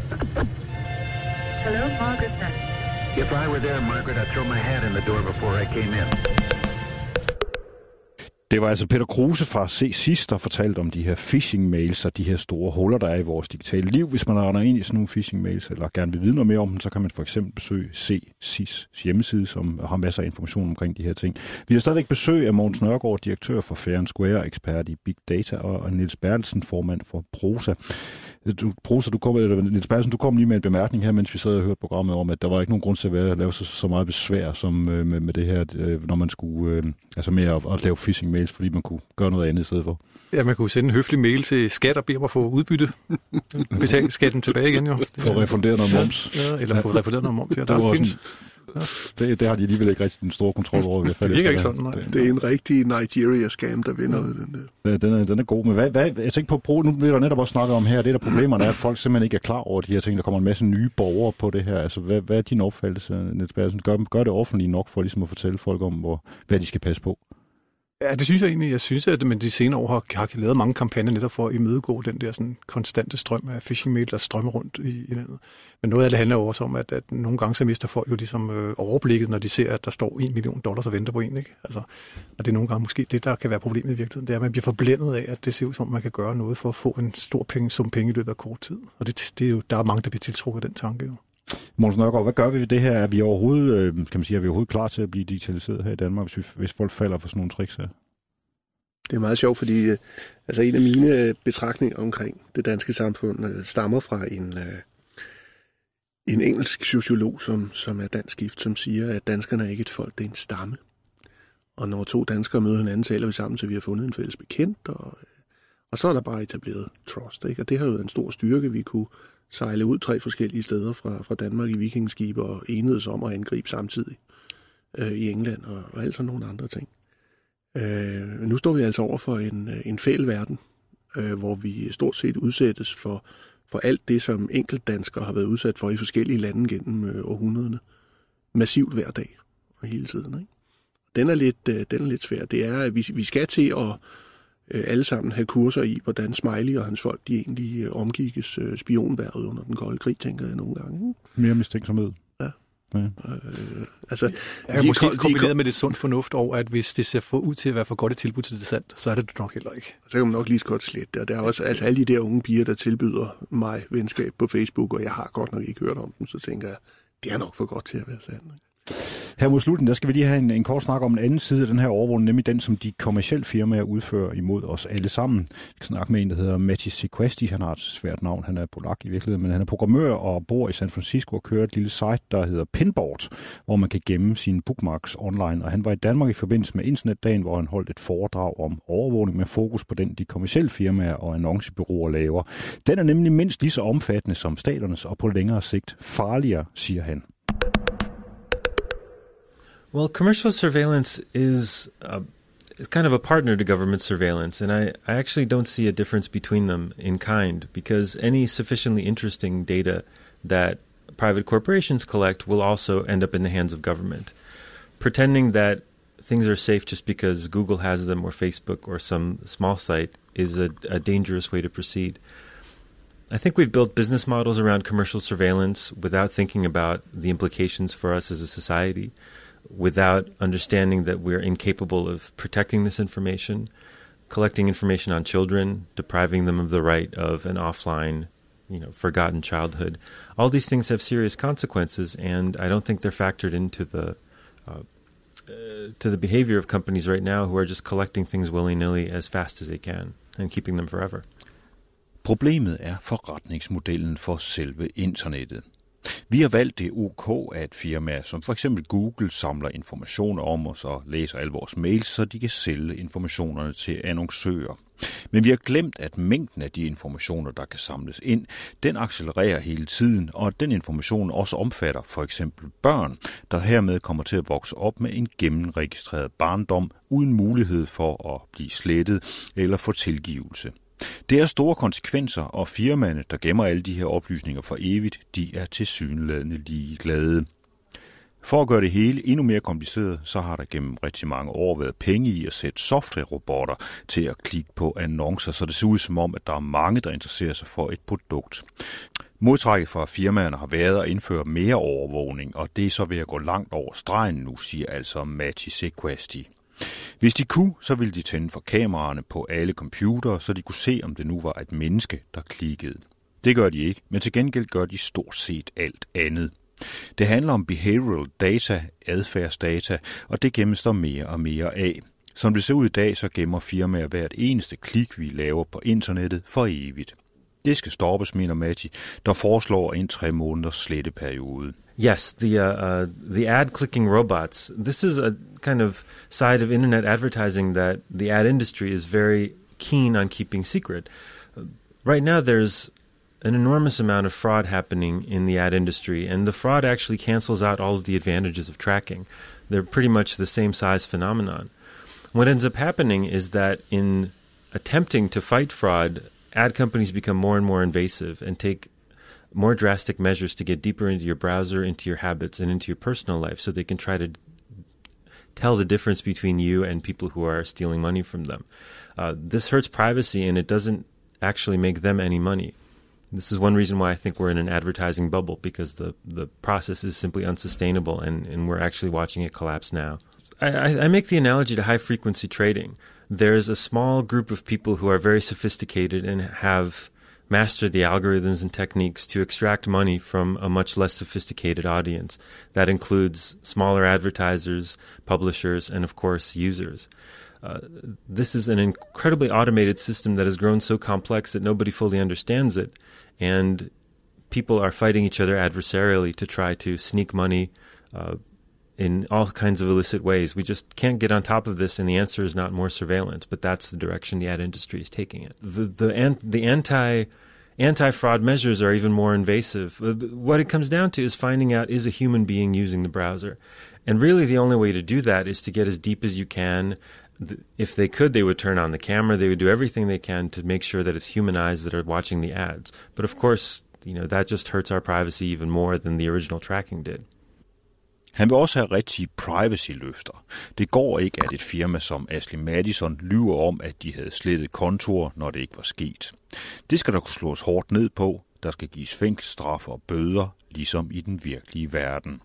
Hello, Margaret. If I were there, Margaret, I'd throw my hat in the door before I came in. Det var altså Peter Kruse fra CSIS, der fortalte om de her phishing-mails og de her store huller, der er i vores digitale liv. Hvis man render ind i sådan nogle phishing-mails, eller gerne vil vide noget mere om dem, så kan man for eksempel besøge CSIS hjemmeside, som har masser af information omkring de her ting. Vi har stadigvæk besøg af Mogens Nørgaard, direktør for Fair & Square, ekspert i Big Data, og Niels Bertelsen, formand for Prosa. Niels Bertelsen, du kom lige med en bemærkning her, mens vi sad og hørte programmet om, at der var ikke nogen grund til at lave så meget besvær som med det her, når man skulle med at lave phishing-mails, fordi man kunne gøre noget andet i stedet for. Ja, man kunne sende en høflig mail til skat og bede om at få udbytte. Betale skatten tilbage igen, jo. For at refundere noget moms. Ja, eller få refunderet noget moms. Ja, der er fint. Ja. Det har de alligevel ikke rigtig den store kontrol over. I hvert fald det virker ikke sådan, nej. Det er en rigtig Nigeria-scam, der vinder ud den der. Ja, den er god. Men jeg tænker på, nu bliver der netop også snakket om her, det der problemerne er, at folk simpelthen ikke er klar over de her ting. Der kommer en masse nye borgere på det her. Altså, hvad er din opfattelse, Niels Bertelsen? Gør det offentligt nok for ligesom at fortælle folk om, hvad de skal passe på? Ja, det synes jeg egentlig. Jeg synes, at man de senere år har lavet mange kampagner netop for at imødegå den der sådan konstante strøm af phishing-mail, der strømmer rundt i landet. Men noget af det handler også om, at nogle gange så mister folk jo ligesom overblikket, når de ser, at der står $1 million og venter på en, ikke? Altså, og det er nogle gange måske det, der kan være problemet i virkeligheden. Det er, at man bliver forblændet af, at det ser ud som, man kan gøre noget for at få en stor sum penge i løbet af kort tid. Og det er jo, der er mange, der bliver tiltrukket af den tanke, jo. Mogens Nørgaard, hvad gør vi ved det her? Er vi overhovedet klar til at blive digitaliseret her i Danmark, hvis folk falder for sådan nogle tricks her? Det er meget sjovt, fordi en af mine betragtninger omkring det danske samfund stammer fra en engelsk sociolog, som er dansk gift, som siger, at danskerne er ikke et folk, det er en stamme. Og når 2 danskere møder hinanden, taler vi sammen, så vi har fundet en fælles bekendt, og så er der bare etableret trust, ikke? Og det har jo været en stor styrke. Vi kunne sejle ud 3 forskellige steder fra Danmark i vikingskibe og enedes om at angribe samtidig i England og alt sådan nogle andre ting. Nu står vi altså over for en fæl verden, hvor vi stort set udsættes for alt det, som enkeltdanskere har været udsat for i forskellige lande gennem århundrederne. Massivt hver dag og hele tiden, ikke? Den er lidt svær. Det er, at vi skal til at alle sammen have kurser i, hvordan Smiley og hans folk de egentlig omgikkes spionværvet under den kolde krig, tænker jeg nogle gange. Ikke? Mere mistænksomhed. Ja. Måske kombineret med det sund fornuft over, at hvis det ser ud til at være for godt et tilbud til det sandt, så er det nok heller ikke. Så kan man nok lige så godt slette det. Og der er også alle de der unge piger, der tilbyder mig venskab på Facebook, og jeg har godt nok ikke hørt om dem, så tænker jeg, det er nok for godt til at være sandt. Her mod slutten, der skal vi lige have en kort snak om en anden side af den her overvågning, nemlig den, som de kommercielle firmaer udfører imod os alle sammen. Vi skal snakke med en, der hedder Maciej Sequesti. Han har et svært navn. Han er polak i virkeligheden, men han er programmør og bor i San Francisco og kører et lille site, der hedder Pinboard, hvor man kan gemme sine bookmarks online. Og han var i Danmark i forbindelse med internetdagen, hvor han holdt et foredrag om overvågning med fokus på den, de kommercielle firmaer og annoncebureauer laver. Den er nemlig mindst lige så omfattende som staternes og på længere sigt farligere, siger han. Well, commercial surveillance is kind of a partner to government surveillance, and I actually don't see a difference between them in kind, because any sufficiently interesting data that private corporations collect will also end up in the hands of government. Pretending that things are safe just because Google has them or Facebook or some small site is a dangerous way to proceed. I think we've built business models around commercial surveillance without thinking about the implications for us as a society, without understanding that we're incapable of protecting this information. collecting information on children, depriving them of the right of an offline, forgotten childhood. All these things have serious consequences, and I don't think they're factored into the behavior of companies right now who are just collecting things willy-nilly as fast as they can and keeping them forever. Problemet er forretningsmodellen for selve internettet. Vi har valgt det OK, at firmaer som for eksempel Google samler informationer om os og læser alle vores mails, så de kan sælge informationerne til annoncører. Men vi har glemt, at mængden af de informationer, der kan samles ind, den accelererer hele tiden, og at den information også omfatter for eksempel børn, der hermed kommer til at vokse op med en gennemregistreret barndom uden mulighed for at blive slettet eller få tilgivelse. Det er store konsekvenser, og firmaerne, der gemmer alle de her oplysninger for evigt, de er tilsyneladende ligeglade. For at gøre det hele endnu mere kompliceret, så har der gennem rigtig mange år været penge i at sætte software-robotter til at klikke på annoncer, så det ser ud som om, at der er mange, der interesserer sig for et produkt. Modtrækket fra firmaerne har været at indføre mere overvågning, og det er så ved at gå langt over stregen nu, siger altså Matti Sequesti. Hvis de kunne, så ville de tænde for kameraerne på alle computere, så de kunne se, om det nu var et menneske, der klikkede. Det gør de ikke, men til gengæld gør de stort set alt andet. Det handler om behavioral data, adfærdsdata, og det gemmes der mere og mere af. Som det ser ud i dag, så gemmer firmaer hvert eneste klik, vi laver på internettet for evigt. Det skal stoppes, mener Matti, der foreslår en 3 måneders sletteperiode. Yes, the ad-clicking robots. This is a kind of side of internet advertising that the ad industry is very keen on keeping secret. Right now, there's an enormous amount of fraud happening in the ad industry, and the fraud actually cancels out all of the advantages of tracking. They're pretty much the same size phenomenon. What ends up happening is that in attempting to fight fraud, ad companies become more and more invasive and take more drastic measures to get deeper into your browser, into your habits, and into your personal life, so they can try to tell the difference between you and people who are stealing money from them. This hurts privacy, and it doesn't actually make them any money. This is one reason why I think we're in an advertising bubble, because the process is simply unsustainable, and we're actually watching it collapse now. I make the analogy to high-frequency trading. There's a small group of people who are very sophisticated and have mastered the algorithms and techniques to extract money from a much less sophisticated audience. That includes smaller advertisers, publishers, and of course users. This is an incredibly automated system that has grown so complex that nobody fully understands it, and people are fighting each other adversarially to try to sneak money in all kinds of illicit ways. We just can't get on top of this, and the answer is not more surveillance, but that's the direction the ad industry is taking it. The anti-fraud measures are even more invasive. What it comes down to is finding out, is a human being using the browser? And really the only way to do that is to get as deep as you can. If they could, they would turn on the camera. They would do everything they can to make sure that it's human eyes that are watching the ads. But of course, that just hurts our privacy even more than the original tracking did. Han vil også have rigtige privacy-løfter. Det går ikke, at et firma som Ashley Madison lyver om, at de havde slettet kontoer, når det ikke var sket. Det skal der kunne slås hårdt ned på. Der skal gives fængselsstraf og bøder, ligesom i den virkelige verden.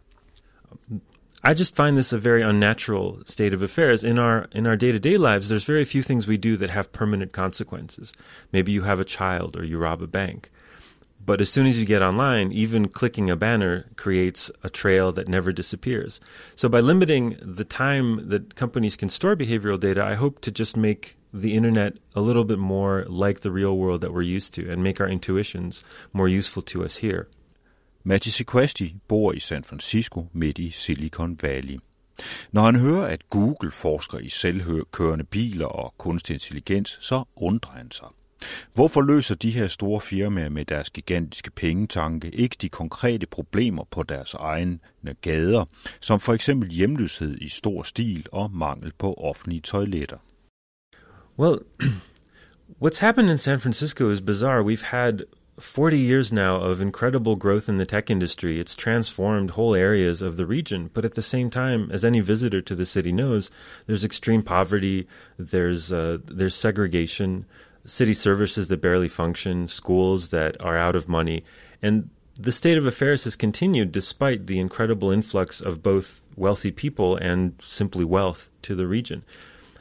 I just find this a very unnatural state of affairs. In our day-to-day lives, there's very few things we do that have permanent consequences. Maybe you have a child or you rob a bank. But as soon as you get online, even clicking a banner creates a trail that never disappears. So by limiting the time that companies can store behavioral data, I hope to just make the internet a little bit more like the real world that we're used to and make our intuitions more useful to us here. Matti Sequesti bor i San Francisco midt i Silicon Valley. Når han hører, at Google forsker i selvkørende biler og kunstig intelligens, så undrer han sig. Hvorfor løser de her store firmaer med deres gigantiske pengetanke ikke de konkrete problemer på deres egne gader, som for eksempel hjemløshed i stor stil og mangel på offentlige toiletter? Well, what's happened in San Francisco is bizarre. We've had 40 years now of incredible growth in the tech industry. It's transformed whole areas of the region. But at the same time, as any visitor to the city knows, there's extreme poverty, there's segregation, city services that barely function, schools that are out of money. And the state of affairs has continued despite the incredible influx of both wealthy people and simply wealth to the region.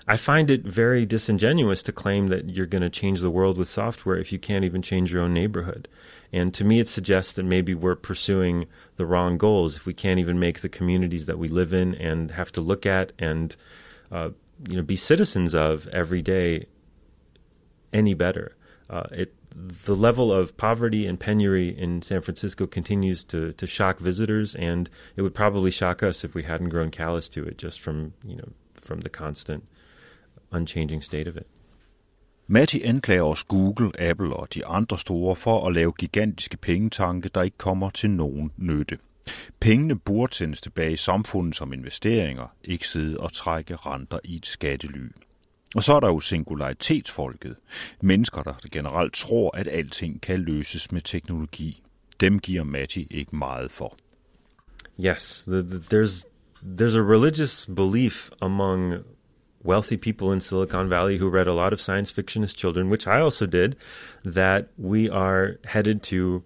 I find it very disingenuous to claim that you're going to change the world with software if you can't even change your own neighborhood. And to me, it suggests that maybe we're pursuing the wrong goals if we can't even make the communities that we live in and have to look at and be citizens of every day any better. The level of poverty and penury in San Francisco continues to shock visitors, and it would probably shock us if we hadn't grown callous to it just from the constant unchanging state of it. Matti anklager også Google, Apple og de andre store for at lave gigantiske pengetanke, der ikke kommer til nogen nytte. Pengene burde sendes tilbage i samfundet som investeringer, ikke sidde og trække renter i et skattely. Og så er der jo singularitetsfolket, mennesker, der generelt tror, at alting kan løses med teknologi. Dem giver Matti ikke meget for. Yes, there's a religious belief among wealthy people in Silicon Valley who read a lot of science fiction as children, which I also did, that we are headed to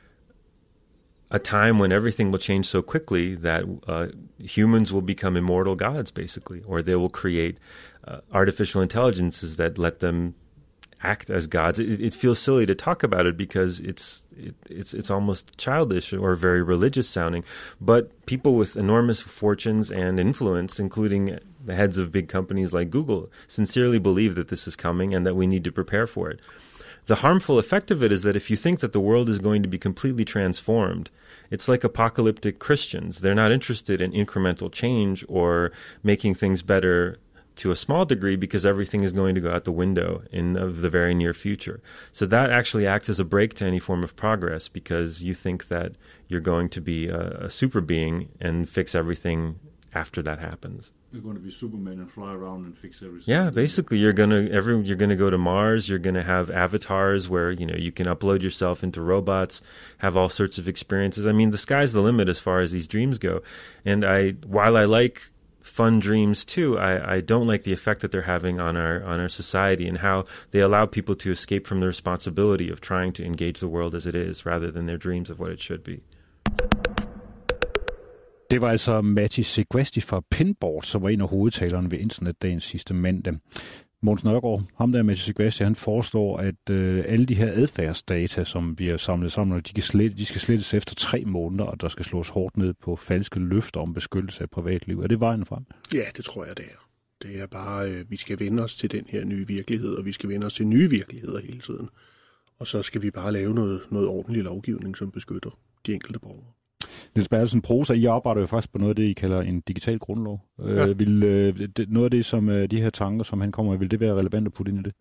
a time when everything will change so quickly that humans will become immortal gods, basically, or they will create artificial intelligences that let them act as gods. It feels silly to talk about it because it's almost childish or very religious sounding, but people with enormous fortunes and influence, including the heads of big companies like Google, sincerely believe that this is coming and that we need to prepare for it. The harmful effect of it is that if you think that the world is going to be completely transformed, it's like apocalyptic Christians. They're not interested in incremental change or making things better to a small degree because everything is going to go out the window in the very near future. So that actually acts as a brake to any form of progress because you think that you're going to be a super being and fix everything after that happens. You're going to be Superman and fly around and fix everything. Yeah, basically you're gonna go to Mars. You're gonna have avatars where you can upload yourself into robots, have all sorts of experiences. I mean, the sky's the limit as far as these dreams go. And while I like fun dreams too, I don't like the effect that they're having on our society and how they allow people to escape from the responsibility of trying to engage the world as it is, rather than their dreams of what it should be. Det var altså Matti Sequesti fra Pinboard, som var en af hovedtalerne ved Internetdagen sidste mandag. Mogens Nørgaard, ham der Matti Sequesti, han foreslår, at alle de her adfærdsdata, som vi har samlet sammen, de skal slettes efter 3 måneder, og der skal slås hårdt ned på falske løfter om beskyttelse af privatliv. Er det vejen frem? Ja, det tror jeg, det er. Det er bare, vi skal vende os til den her nye virkelighed, og vi skal vende os til nye virkeligheder hele tiden. Og så skal vi bare lave noget ordentlig lovgivning, som beskytter de enkelte borgere. Niels Bertelsen, Prosa, I arbejder jo faktisk på noget af det, I kalder en digital grundlov. Ja. Noget af det, som de her tanker, som han kommer med, vil det være relevant at putte ind i det?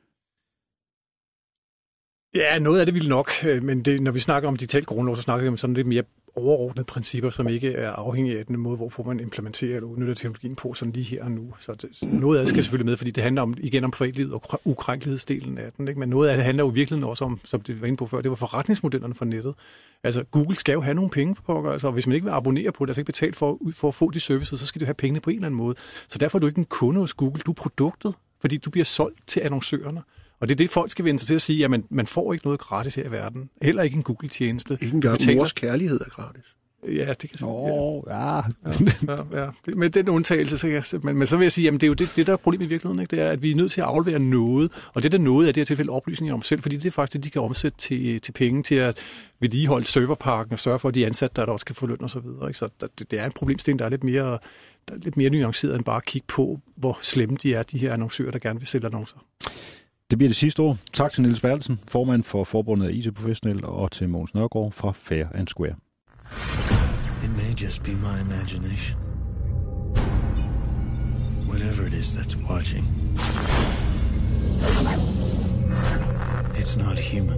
Ja, noget af det vil nok, men når vi snakker om digital grundlov, så snakker vi om sådan lidt mere overordnede principper, som ikke er afhængige af den måde, hvorpå man implementerer eller udnytter teknologien på sådan lige her og nu. Så noget af det skal selvfølgelig med, fordi det handler om privatlivet og ukrænkelighedsdelen af den. Ikke? Men noget af det handler jo virkelig også om, som det var inde på før, det var forretningsmodellerne for nettet. Altså Google skal jo have nogle penge på, altså, og hvis man ikke vil abonnere på det, altså ikke betale for at få de services, så skal du have pengene på en eller anden måde. Så derfor er du ikke en kunde hos Google, du er produktet, fordi du bliver solgt til annoncørerne. Og det er det, folk skal vende sig til at sige, at man får ikke noget gratis her i verden. Heller ikke en Google-tjeneste. Ikke engang mors kærlighed er gratis. Ja, det kan ja. Med den undtagelse, men så vil jeg sige, at det er jo det der er problemet i virkeligheden, ikke? Det er, at vi er nødt til at aflevere noget, og det der noget er det her tilfælde oplysninger om selv, fordi det er faktisk det, de kan omsætte til penge, til at vedligeholde serverparken og sørge for, at de ansatte der også kan få løn og så videre. Ikke? Så det er en problemstilling, der er lidt mere nuanceret end bare at kigge på, hvor slemme de er, de her annoncører, der gerne vil sælge annoncer. Det bliver det sidste ord. Tak til Niels Bertelsen, formand for Forbundet af IT-professionelle, og til Mogens Nørgaard fra Fair and Square. It may just be my imagination. Whatever it is that's watching, it's not human.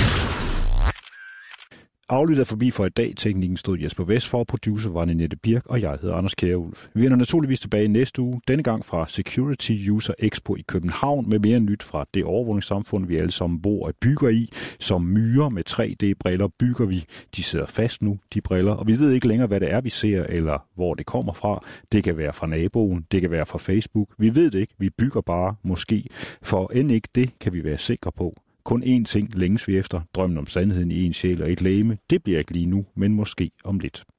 Aflyttet forbi for i dag. Teknikken stod Jesper Vest for, producer var Annette Birk, og jeg hedder Anders Kjærulf. Vi vender naturligvis tilbage næste uge, denne gang fra Security User Expo i København, med mere nyt fra det overvågningssamfund, vi alle sammen bor og bygger i. Som myrer med 3D-briller bygger vi. De sidder fast nu, de briller, og vi ved ikke længere, hvad det er, vi ser, eller hvor det kommer fra. Det kan være fra naboen, det kan være fra Facebook. Vi ved det ikke, vi bygger bare, måske. For end ikke det, kan vi være sikre på. Kun én ting længes vi efter, drømmen om sandheden i en sjæl og et legeme. Det bliver ikke lige nu, men måske om lidt.